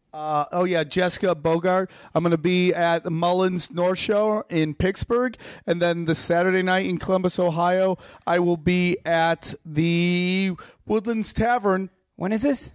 Oh yeah, Jessica Bogart. I'm going to be at the Mullins North Shore in Pittsburgh, and then the Saturday night in Columbus, Ohio, I will be at the Woodlands Tavern. When is this?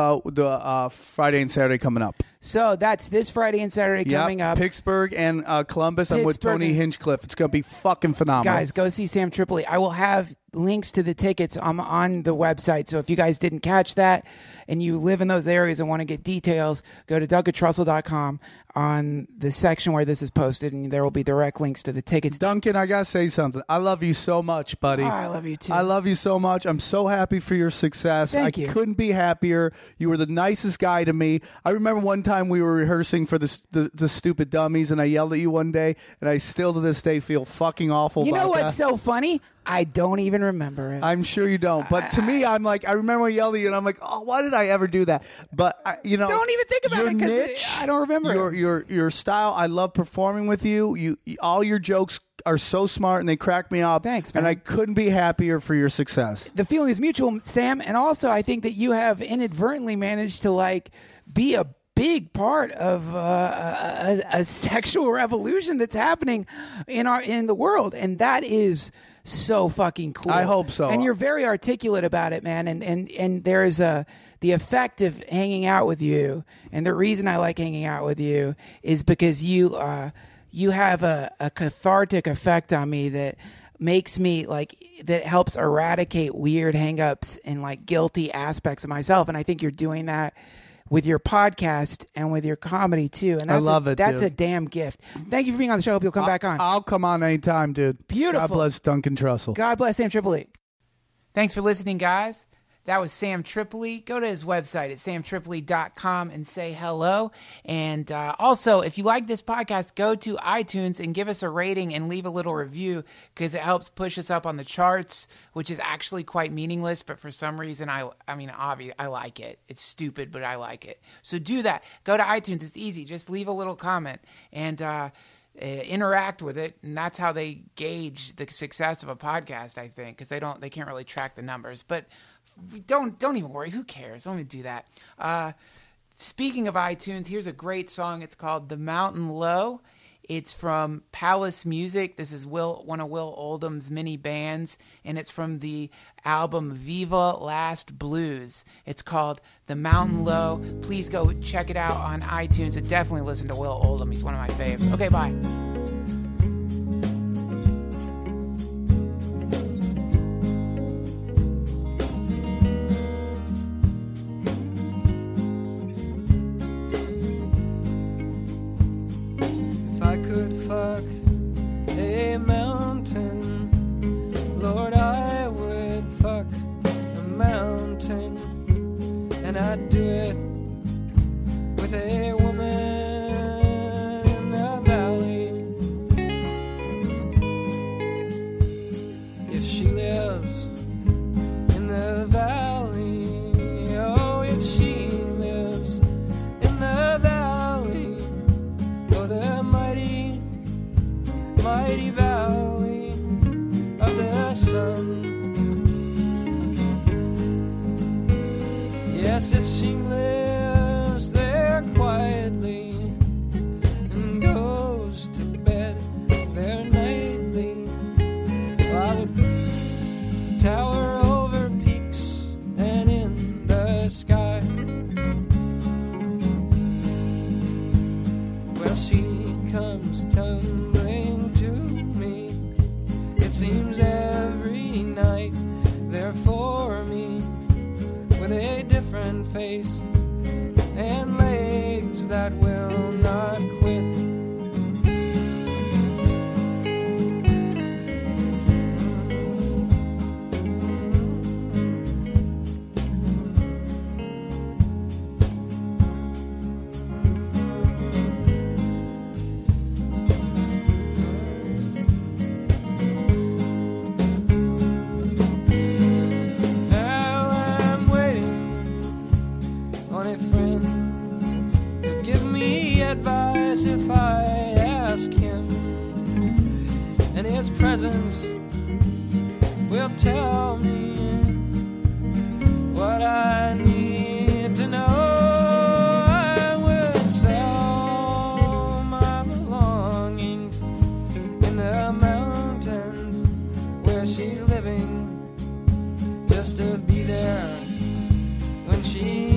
The Friday and Saturday coming up. So that's this Friday and Saturday coming up. Pittsburgh and Columbus. I'm with Pittsburgh Tony and- Hinchcliffe. It's going to be fucking phenomenal. Guys, go see Sam Tripoli. I will have links to the tickets on the website. So if you guys didn't catch that and you live in those areas and want to get details, go to DuncanTrussell.com on the section where this is posted, and there will be direct links to the tickets. Duncan, I got to say something. I love you so much, buddy. Oh, I love you too. I love you so much. I'm so happy for your success. Thank you. I couldn't be happier. You were the nicest guy to me. I remember one time we were rehearsing for the Stupid Dummies, and I yelled at you one day, and I still to this day feel fucking awful You about know what's that. so funny? I don't even remember it. I'm sure you don't. But to me, I'm like, I remember I yelled at you, and I'm like, oh, why did I ever do that? But, Don't even think about your it, 'cause niche, I don't remember your style. I love performing with you. All your jokes are so smart, and they crack me up. Thanks, man. And I couldn't be happier for your success. The feeling is mutual, Sam, and also I think that you have inadvertently managed to be a big part of a sexual revolution that's happening in the world, and that is so fucking cool. I hope so. And you're very articulate about it, man. And there's the effect of hanging out with you, and the reason I like hanging out with you is because you have a cathartic effect on me that makes me that helps eradicate weird hangups and guilty aspects of myself. And I think you're doing that with your podcast and with your comedy too. And that's I love it, That's dude. a damn gift. Thank you for being on the show. Hope you'll come back on. I'll come on anytime, dude. Beautiful. God bless Duncan Trussell. God bless Sam Tripoli. Thanks for listening, guys. That was Sam Tripoli. Go to his website at samtripoli.com and say hello. And also, if you like this podcast, go to iTunes and give us a rating and leave a little review, because it helps push us up on the charts, which is actually quite meaningless. But for some reason, I like it. It's stupid, but I like it. So do that. Go to iTunes. It's easy. Just leave a little comment and interact with it, and that's how they gauge the success of a podcast, I think, because they can't really track the numbers. But don't even worry. Who cares? Don't even do that. Speaking of iTunes, here's a great song. It's called "The Mountain Low." It's from Palace Music. This is one of Will Oldham's mini bands, and it's from the album Viva Last Blues. It's called "The Mountain Low." Please go check it out on iTunes, and definitely listen to Will Oldham. He's one of my faves. Okay, bye. If I could fuck a mountain, Lord, I would fuck a mountain, and I'd do it with a woman in the valley. If she lives in the valley, oh, if she lives in the valley, oh, the mighty, mighty valley of the sun. Yes, if she lives there quietly and goes to bed there nightly, I would tower over peaks and in the sky. Well, she comes tumbling to me. It seems every night there for me, with a different face and legs that will not quit. Now I'm waiting on a friend to give me advice if I ask him, and his presence will tell me what I need to know. I'm just to be there when she